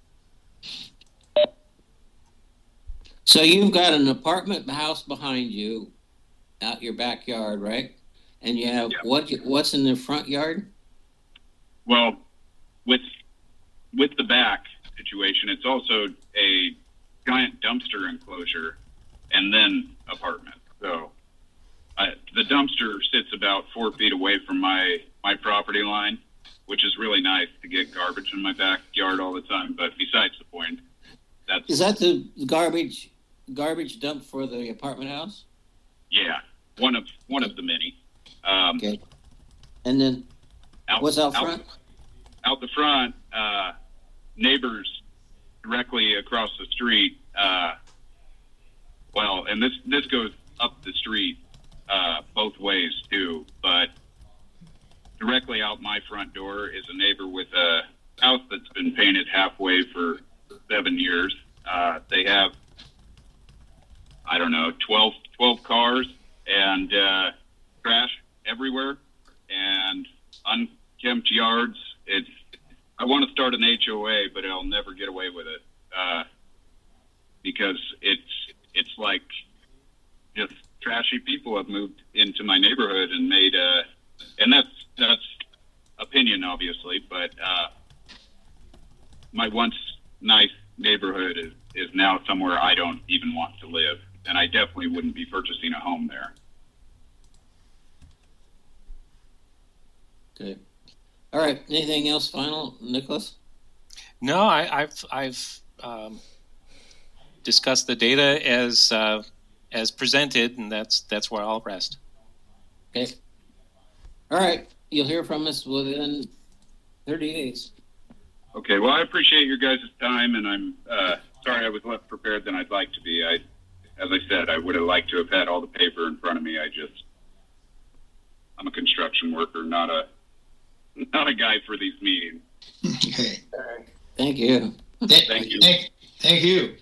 So you've got an apartment house behind you out your backyard, right? And you have, yeah. what? what's in the front yard? Well, with with the back situation, it's also a giant dumpster enclosure and then apartment. So uh, the dumpster sits about four feet away from my, my property line, which is really nice to get garbage in my backyard all the time. But besides the point, that's is that the garbage garbage dump for the apartment house? Yeah, one of one of the many. Um, okay, and then. Out, What's out front? Out, out the front, uh, neighbors directly across the street. Uh, well, and this this goes up the street uh, both ways too. But directly out my front door is a neighbor with a house that's been painted halfway for seven years. Uh, they have, I don't know, twelve, twelve cars and uh, trash everywhere and unkempt yards. It's, I want to start an H O A, but I'll never get away with it uh, because it's it's like just trashy people have moved into my neighborhood and made uh and that's that's opinion obviously, but uh, my once nice neighborhood is is now somewhere I don't even want to live, and I definitely wouldn't be purchasing a home there. Okay. All right. Anything else final, Nicholas? No, I, I've I've um, discussed the data as uh, as presented, and that's that's where I'll rest. Okay. All right. You'll hear from us within thirty days. Okay. Well, I appreciate your guys' time, and I'm uh, sorry I was less prepared than I'd like to be. I, as I said, I would have liked to have had all the paper in front of me. I just, I'm a construction worker, not a not a guy for these meetings. Okay. Thank you. Th- Thank you. Thank, thank you.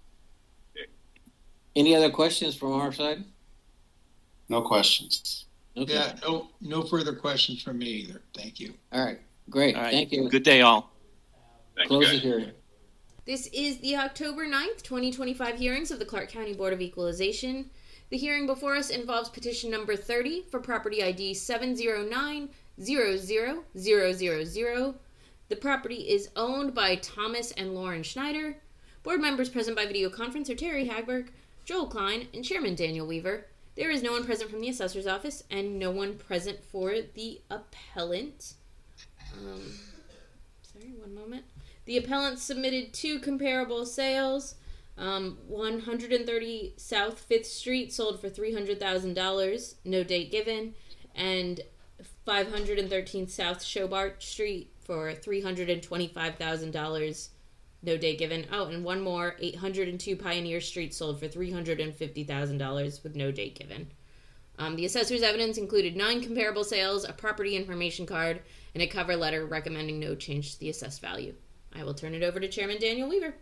Any other questions from our side? No questions. Okay. Yeah, no, no further questions from me either. Thank you. All right. Great. All right. Thank you. Good day, all. Thanks, Close guys. the hearing. This is the October ninth, twenty twenty-five hearings of the Clark County Board of Equalization. The hearing before us involves petition number thirty for property I D seven zero nine zero zero zero zero zero. The property is owned by Thomas and Lauren Schneider. Board members present by video conference are Terry Hagberg, Joel Klein, and Chairman Daniel Weaver. There is no one present from the assessor's office and no one present for the appellant. Um, sorry, one moment. The appellant submitted two comparable sales. Um, one hundred thirty South fifth Street sold for three hundred thousand dollars, no date given, and five hundred thirteen South Shobart Street for three hundred twenty-five thousand dollars, no date given. Oh, and one more, eight hundred two Pioneer Street sold for three hundred fifty thousand dollars with no date given. Um, the assessor's evidence included nine comparable sales, a property information card, and a cover letter recommending no change to the assessed value. I will turn it over to Chairman Daniel Weaver.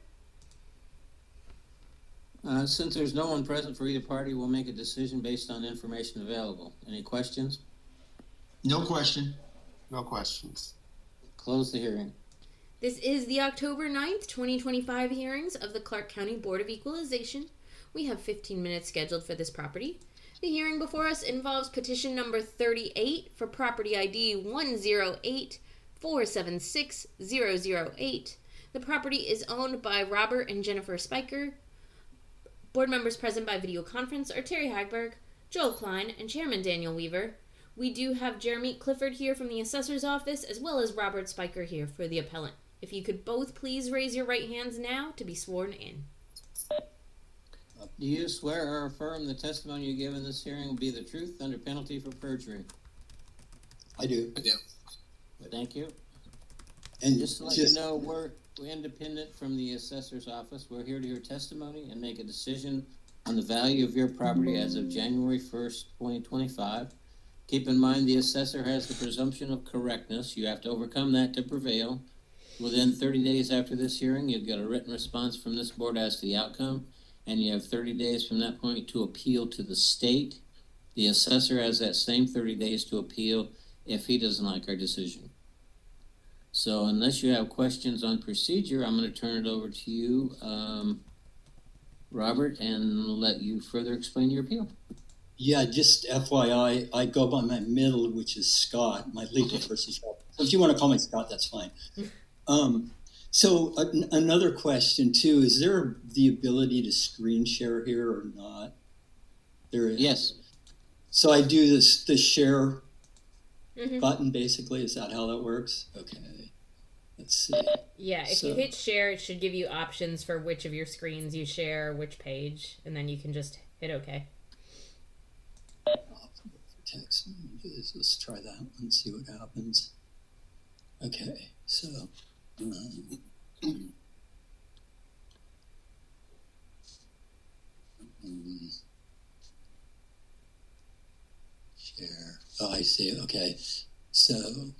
Uh, since there's no one present for either party, we'll make a decision based on information available. Any questions? No question. No questions. Close the hearing. This is the October ninth, twenty twenty-five hearings of the Clark County Board of Equalization. We have fifteen minutes scheduled for this property. The hearing before us involves petition number thirty-eight for property I D one zero eight four seven six zero zero eight. The property is owned by Robert and Jennifer Spiker. Board members present by video conference are Terry Hagberg, Joel Klein, and Chairman Daniel Weaver. We do have Jeremy Clifford here from the assessor's office, as well as Robert Spiker here for the appellant. If you could both please raise your right hands now to be sworn in. Do you swear or affirm the testimony you give in this hearing will be the truth under penalty for perjury? I do. I do. Thank you. And Just to let just, you know, we're, we're independent from the assessor's office. We're here to hear testimony and make a decision on the value of your property as of January first, twenty twenty-five. Keep in mind the assessor has the presumption of correctness. You have to overcome that to prevail. Within thirty days after this hearing, you'll get a written response from this board as to the outcome, and you have thirty days from that point to appeal to the state. The assessor has that same thirty days to appeal if he doesn't like our decision. So unless you have questions on procedure, I'm going to turn it over to you, um, Robert, and let you further explain your appeal. yeah, just F Y I, I go by my middle, which is Scott, my legal first is Scott. So if you want to call me Scott, that's fine. Um, so uh, another question too, is there the ability to screen share here or not? There is. Yes. So I do this, the share Mm-hmm. button basically, is that how that works? Okay. Let's see. Yeah, if So- you hit share, it should give you options for which of your screens you share, which page, and then you can just hit OK. Text images. Let's try that one and see what happens. Okay, so um, um, share. Oh, I see. Okay, so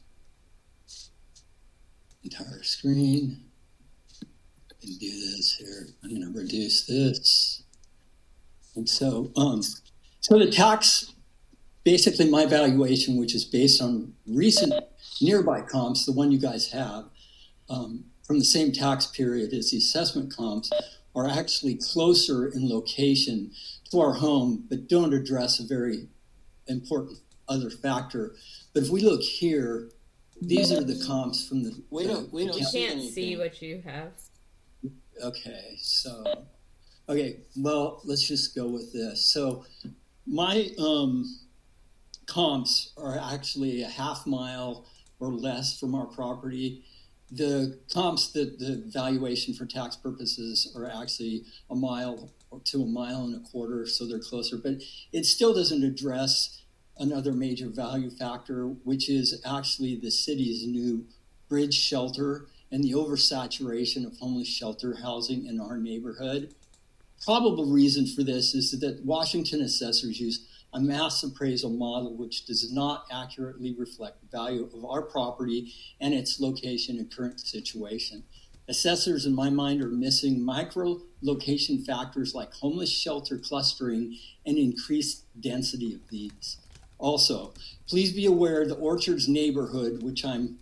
entire screen. I can do this here. I'm going to reduce this, and so um, so the tax. Basically, my valuation, which is based on recent nearby comps, the one you guys have, um, from the same tax period as the assessment comps, are actually closer in location to our home, but don't address a very important other factor. But if we look here, these are the comps from the. We don't- we don't You see can't anything. see what you have. Okay, so, okay, well, let's just go with this. So, my um, comps are actually a half mile or less from our property. The comps that the valuation for tax purposes are actually a mile or to a mile and a quarter, so they're closer. But it still doesn't address another major value factor, which is actually the city's new bridge shelter and the oversaturation of homeless shelter housing in our neighborhood. Probable reason for this is that Washington assessors use a mass appraisal model which does not accurately reflect the value of our property and its location and current situation. Assessors, in my mind, are missing micro location factors like homeless shelter clustering and increased density of these. Also, please be aware the Orchards neighborhood, which I'm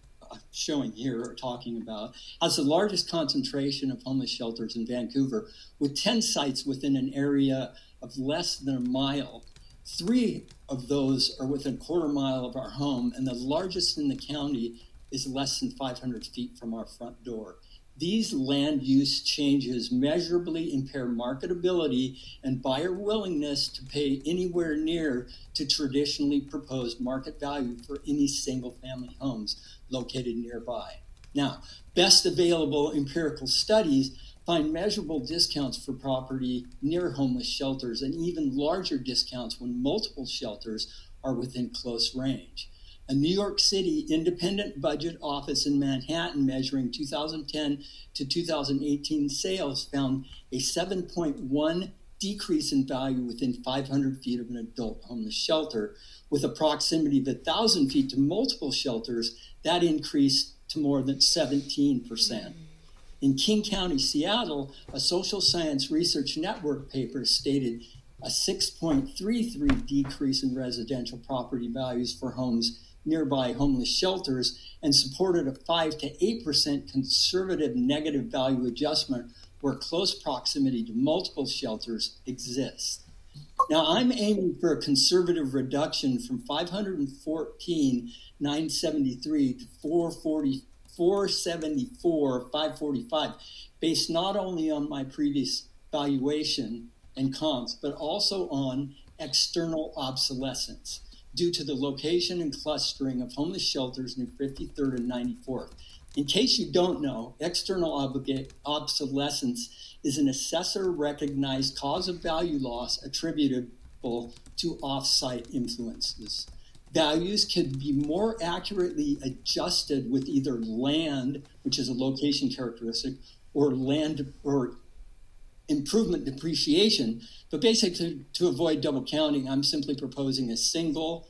showing here or talking about, has the largest concentration of homeless shelters in Vancouver, with ten sites within an area of less than a mile. Three of those are within a quarter mile of our home, and the largest in the county is less than five hundred feet from our front door. These land use changes measurably impair marketability and buyer willingness to pay anywhere near to traditionally proposed market value for any single-family homes located nearby. Now, best available empirical studies find measurable discounts for property near homeless shelters and even larger discounts when multiple shelters are within close range. A New York City independent budget office in Manhattan measuring two thousand ten to two thousand eighteen sales found a seven point one decrease in value within five hundred feet of an adult homeless shelter. With a proximity of one thousand feet to multiple shelters, that increased to more than seventeen percent. In King County, Seattle, a social science research network paper stated a six point three three decrease in residential property values for homes nearby homeless shelters and supported a five to eight percent conservative negative value adjustment where close proximity to multiple shelters exists. Now, I'm aiming for a conservative reduction from five hundred fourteen thousand nine hundred seventy-three to four hundred seventy-four thousand five hundred forty-five, based not only on my previous valuation and comps, but also on external obsolescence due to the location and clustering of homeless shelters near fifty-third and ninety-fourth. In case you don't know, external obliga- obsolescence is an assessor-recognized cause of value loss attributable to off-site influences. Values can be more accurately adjusted with either land, which is a location characteristic, or land or improvement depreciation. But basically, to avoid double counting, I'm simply proposing a single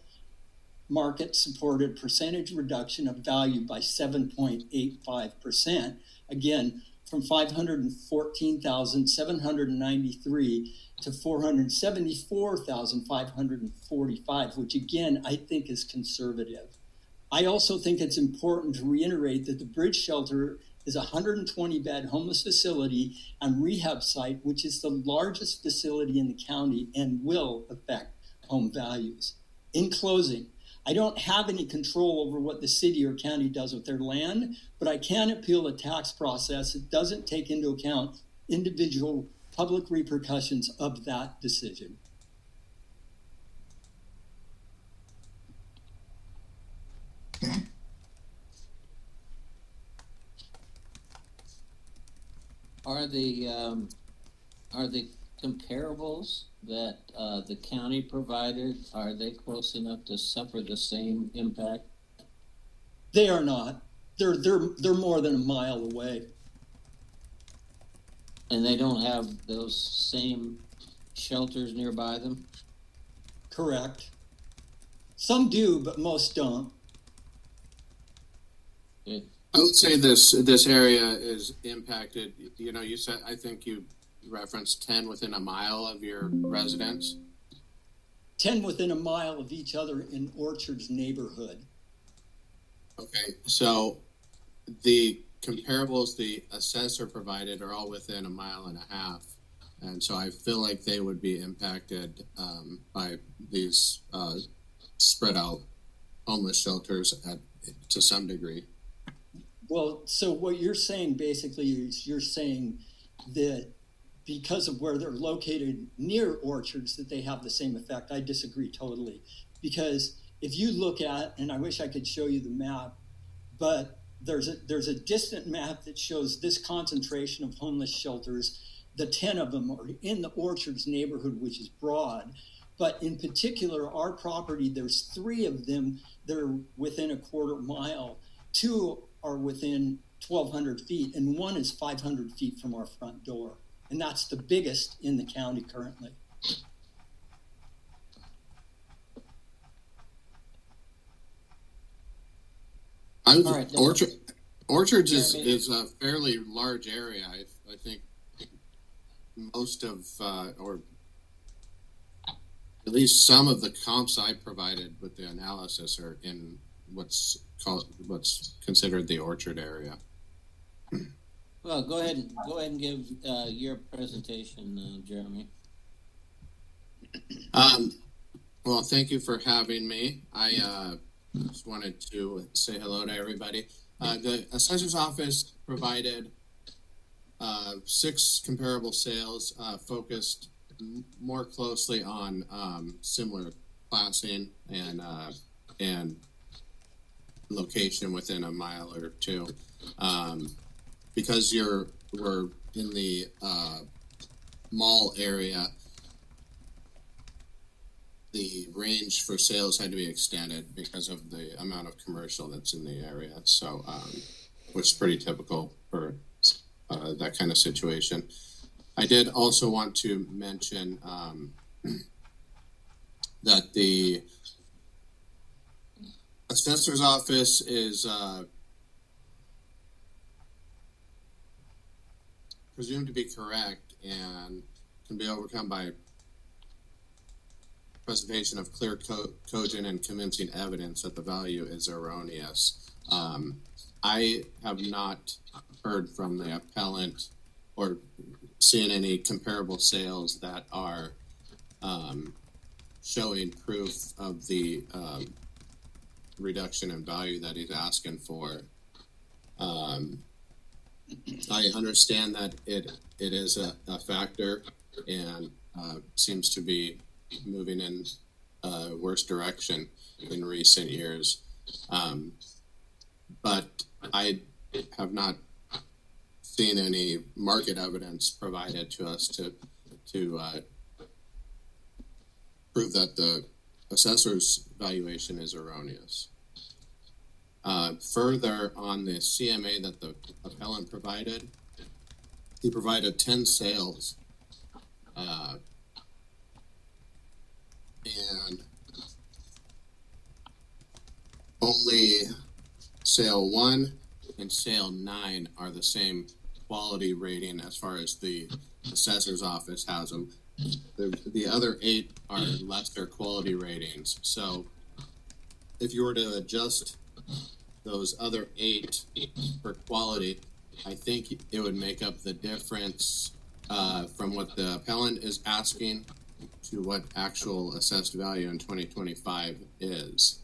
market-supported percentage reduction of value by seven point eight five percent, again, from five hundred fourteen thousand seven hundred ninety-three to four hundred seventy-four thousand five hundred forty-five, which again, I think is conservative. I also think it's important to reiterate that the Bridge Shelter is a one hundred twenty bed homeless facility and rehab site, which is the largest facility in the county and will affect home values. In closing, I don't have any control over what the city or county does with their land, but I can appeal a tax process that doesn't take into account individual public repercussions of that decision. Are the um, are the comparables that uh, the county provided, are they close enough to suffer the same impact? They are not. They're they're they're more than a mile away. And they don't have those same shelters nearby them? Correct. Some do, but most don't. It, I would say this this area is impacted. You know, you said, I think you referenced ten within a mile of your residence. ten within a mile of each other in Orchards neighborhood. Okay, so the comparables the assessor provided are all within a mile and a half. And so I feel like they would be impacted um, by these uh, spread out homeless shelters at, to some degree. Well, so what you're saying basically is you're saying that because of where they're located near orchards that they have the same effect. I disagree totally. Because if you look at, and I wish I could show you the map, but there's a there's a distant map that shows this concentration of homeless shelters. The ten of them are in the Orchards neighborhood, which is broad. But in particular, our property, there's three of them that are within a quarter mile. Two are within twelve hundred feet, and one is five hundred feet from our front door. And that's the biggest in the county currently. I would, right, Orchard, Orchards is, is a fairly large area. I, I think most of, uh, or at least some of the comps I provided with the analysis are in what's called what's considered the orchard area. Well, go ahead and go ahead and give uh, your presentation, uh, Jeremy. Um, well, thank you for having me. I uh, just wanted to say hello to everybody. Uh, the assessor's office provided uh, six comparable sales uh, focused m- more closely on um, similar classing and uh, and location within a mile or two. Um, because you're we're in the uh, mall area, the range for sales had to be extended because of the amount of commercial that's in the area. So, um, which is pretty typical for uh, that kind of situation. I did also want to mention um, that the assessor's office is uh, presumed to be correct and can be overcome by presentation of clear, co- cogent, and convincing evidence that the value is erroneous. Um, I have not heard from the appellant or seen any comparable sales that are um, showing proof of the um, reduction in value that he's asking for. Um, I understand that it it is a, a factor and uh, seems to be moving in a worse direction in recent years. Um, but I have not seen any market evidence provided to us to to uh, prove that the assessor's valuation is erroneous. Uh, further, on the C M A that the appellant provided, he provided ten sales. Uh, and only sale one and sale nine are the same quality rating as far as the assessor's office has them. The, the other eight are lesser quality ratings. So if you were to adjust those other eight for quality, I think it would make up the difference uh, from what the appellant is asking to what actual assessed value in twenty twenty-five is.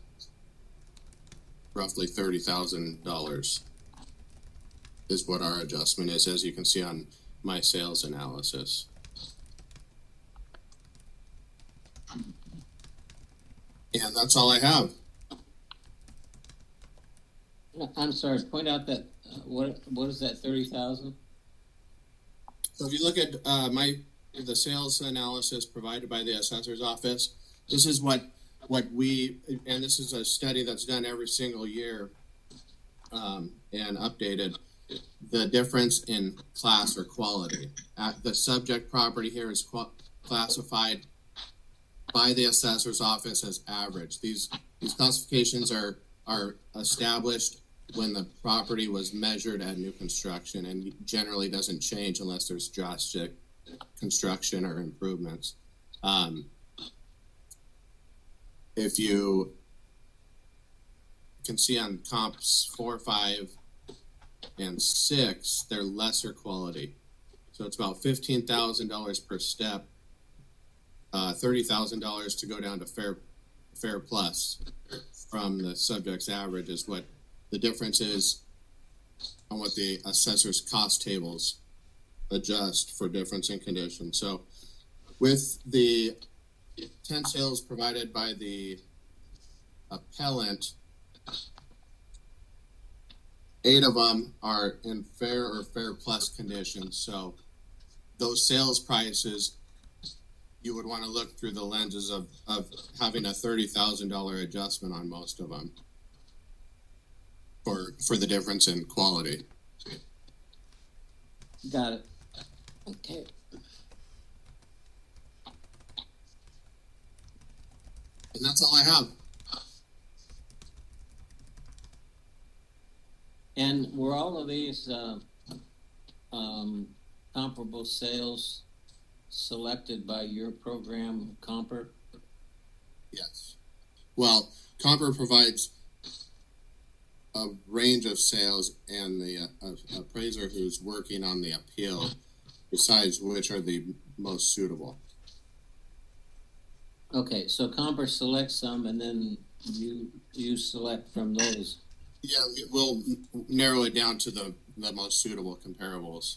Roughly thirty thousand dollars is what our adjustment is, as you can see on my sales analysis. And that's all I have. I'm sorry, point out that, uh, what what is that, thirty thousand? So if you look at uh, my the sales analysis provided by the assessor's office, this is what what we, and this is a study that's done every single year um, and updated, the difference in class or quality. Uh, the subject property here is qu- classified by the assessor's office as average. These these classifications are are established when the property was measured at new construction and generally doesn't change unless there's drastic construction or improvements. Um, if you can see on comps four, five, and six, they're lesser quality. So it's about fifteen thousand dollars per step, uh, thirty thousand dollars to go down to fair, fair plus from the subject's average is what the difference is on what the assessor's cost tables adjust for difference in condition. So with the ten sales provided by the appellant, eight of them are in fair or fair plus condition. So those sales prices, you would want to look through the lenses of, of having a thirty thousand dollars adjustment on most of them for, for the difference in quality. Got it. Okay. And that's all I have. And were all of these uh, um, comparable sales selected by your program, Comper? Yes. Well, Comper provides a range of sales, and the uh, appraiser who's working on the appeal decides which are the most suitable. Okay, so Comper selects some, and then you you select from those. Yeah, we'll narrow it down to the, the most suitable comparables.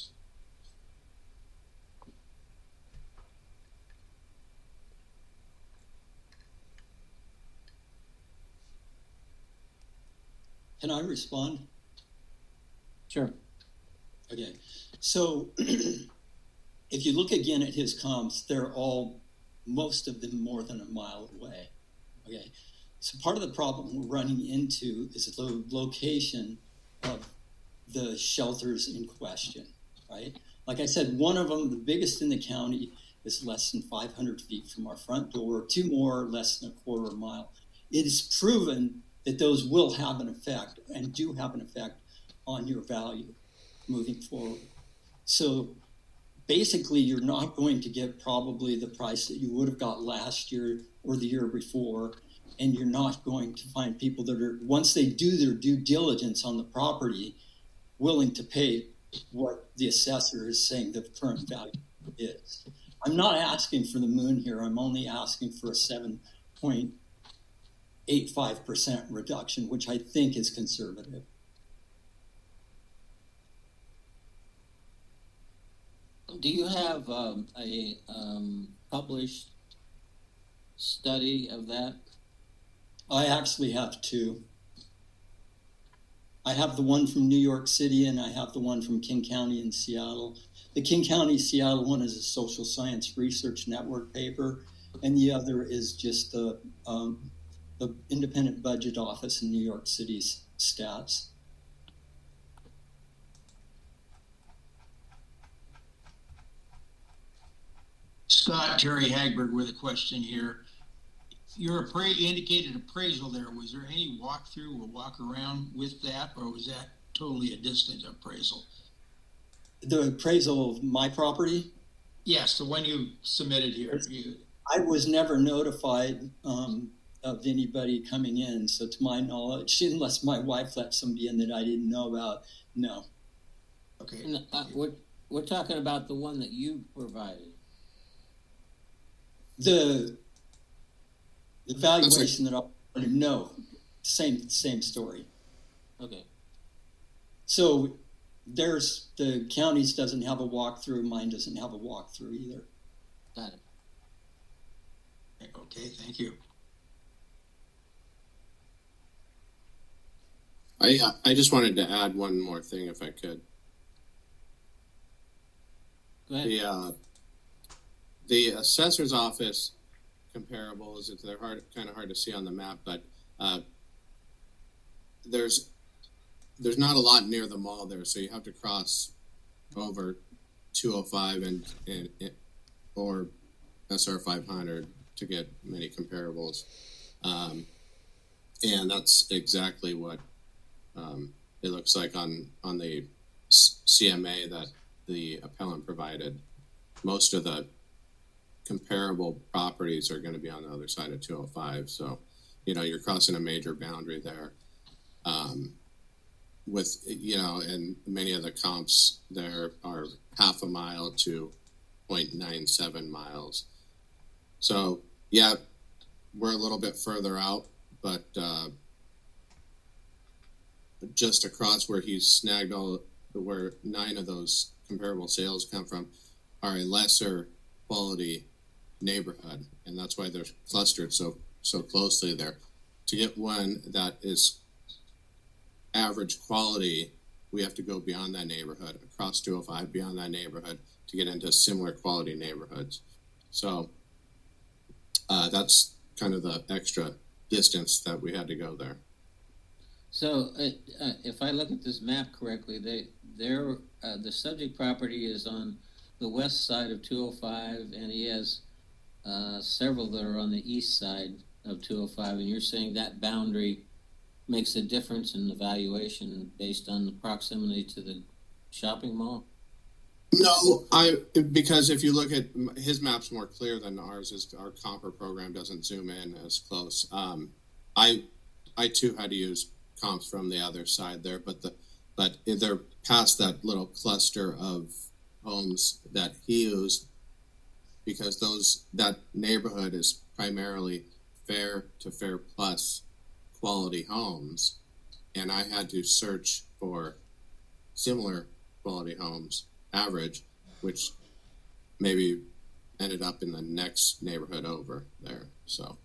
Can I respond? Sure. Okay. So if you look again at his comps, they're all, most of them more than a mile away. Okay. So part of the problem we're running into is the location of the shelters in question, right? Like I said, one of them, the biggest in the county, is less than five hundred feet from our front door. Two more, less than a quarter of a mile. It is proven that those will have an effect and do have an effect on your value moving forward. So basically, you're not going to get probably the price that you would have got last year or the year before, and you're not going to find people that are, once they do their due diligence on the property, willing to pay what the assessor is saying the current value is. I'm not asking for the moon here. I'm only asking for a seven point eight five percent reduction, which I think is conservative. Do you have um, a um, published study of that? I actually have two. I have the one from New York City, and I have the one from King County in Seattle. The King County Seattle one is a social science research network paper, and the other is just the um, the Independent Budget Office in New York City's stats. Scott, Terry Hagberg with a question here. Your appra- indicated appraisal there, was there any walkthrough or walk around with that, or was that totally a distant appraisal? The appraisal of my property? Yes, the one you submitted here. You... I was never notified um, of anybody coming in, so to my knowledge, unless my wife let somebody in that I didn't know about, no. Okay. And, uh, we're, we're talking about the one that you provided. The, the valuation that I no, same same story. Okay. So there's the county's doesn't have a walkthrough. Mine doesn't have a walkthrough either. Got it. Okay, thank you. I I just wanted to add one more thing, if I could. Go ahead. The uh, the assessor's office comparables, they're hard, kind of hard to see on the map, but uh, there's there's not a lot near the mall there, so you have to cross over two oh five and, and, and or S R five hundred to get many comparables, um, and that's exactly what um, it looks like on on the C M A that the appellant provided. Most of the comparable properties are going to be on the other side of two oh five. So, you know, you're crossing a major boundary there. Um, with, you know, and many of the comps there are half a mile to zero point nine seven miles. So, yeah, we're a little bit further out, but uh, just across where he's snagged all, where nine of those comparable sales come from, are a lesser quality neighborhood, and that's why they're clustered so so closely there. To get one that is average quality, we have to go beyond that neighborhood, across two oh five, beyond that neighborhood, to get into similar quality neighborhoods. So uh, that's kind of the extra distance that we had to go there. So uh, uh, if I look at this map correctly, they they're uh, the subject property is on the west side of two oh five, and he has uh, several that are on the east side of two oh five, and you're saying that boundary makes a difference in the valuation based on the proximity to the shopping mall? No, I because if you look at his map's more clear than ours is. Our Comper program doesn't zoom in as close. Um, I I too had to use comps from the other side there, but the but they're past that little cluster of homes that he used because those that neighborhood is primarily fair to fair plus quality homes, and I had to search for similar quality homes average, which maybe ended up in the next neighborhood over there. So,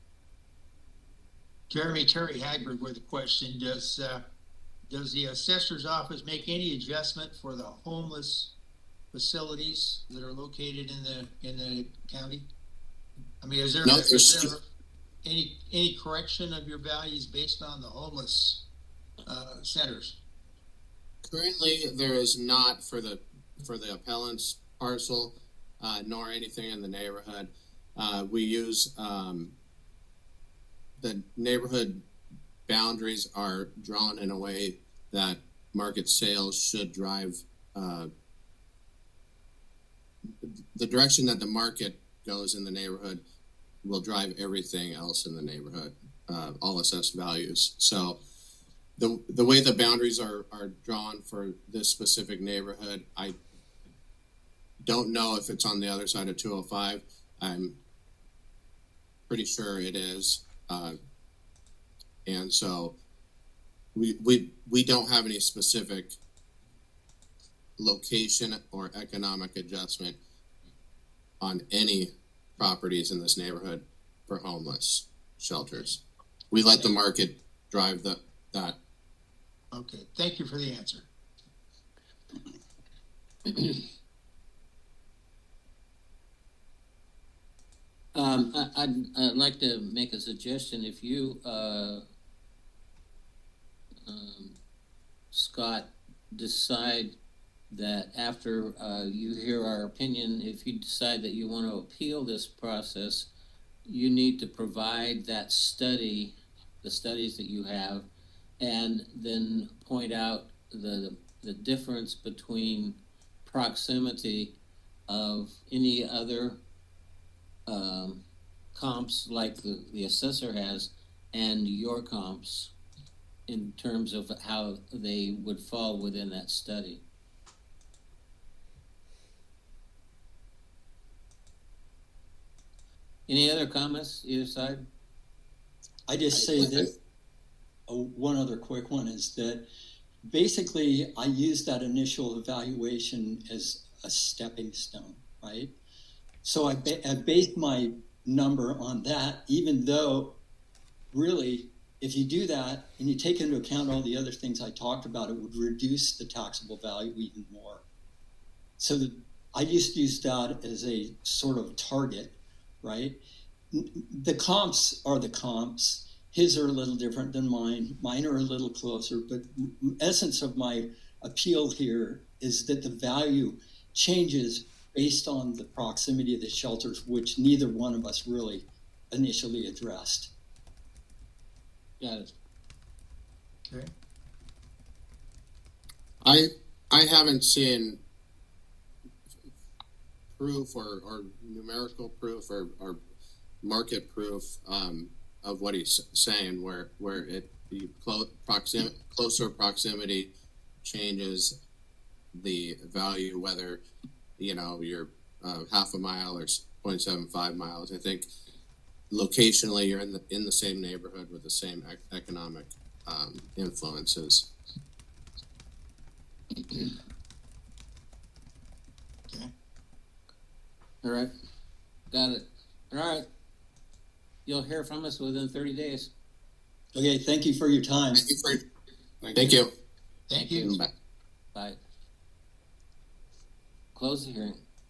Jeremy, Terry Hagberg with a question. Does uh, does the assessor's office make any adjustment for the homeless facilities that are located in the in the county? I mean, is there, no, is there any any correction of your values based on the homeless uh, centers? Currently, there is not for the for the appellant's parcel, uh, nor anything in the neighborhood. Uh, we use um, the neighborhood boundaries are drawn in a way that market sales should drive uh, the direction that the market goes in the neighborhood will drive everything else in the neighborhood, uh, all assessed values. So the the way the boundaries are, are drawn for this specific neighborhood, I don't know if it's on the other side of two oh five. I'm pretty sure it is. Uh, and so we, we, we don't have any specific location or economic adjustment on any properties in this neighborhood for homeless shelters. We let the market drive the, that. Okay, thank you for the answer. Um, I, I'd, I'd like to make a suggestion. If you, uh, um, Scott, decide that after uh, you hear our opinion, if you decide that you want to appeal this process, you need to provide that study, the studies that you have, and then point out the the difference between proximity of any other um, comps like the, the assessor has and your comps in terms of how they would fall within that study. Any other comments, either side? I just say that oh, one other quick one is that basically I use that initial evaluation as a stepping stone, right? So I, ba- I based my number on that, even though really, if you do that and you take into account all the other things I talked about, it would reduce the taxable value even more. So the, I just use that as a sort of target, right? The comps are the comps. His are a little different than mine. Mine are a little closer, but the essence of my appeal here is that the value changes based on the proximity of the shelters, which neither one of us really initially addressed. Got it. Okay. I I haven't seen proof or, or numerical proof or, or market proof um, of what he's saying, where where it the clo- proxim, closer proximity changes the value, whether you know you're uh, half a mile or zero point seven five miles. I think locationally you're in the in the same neighborhood with the same ec- economic um, influences. Okay. All right. Got it. All right. You'll hear from us within thirty days. Okay, thank you for your time. Thank you. For, thank, thank you. Thank you. Bye. Bye. Close the hearing.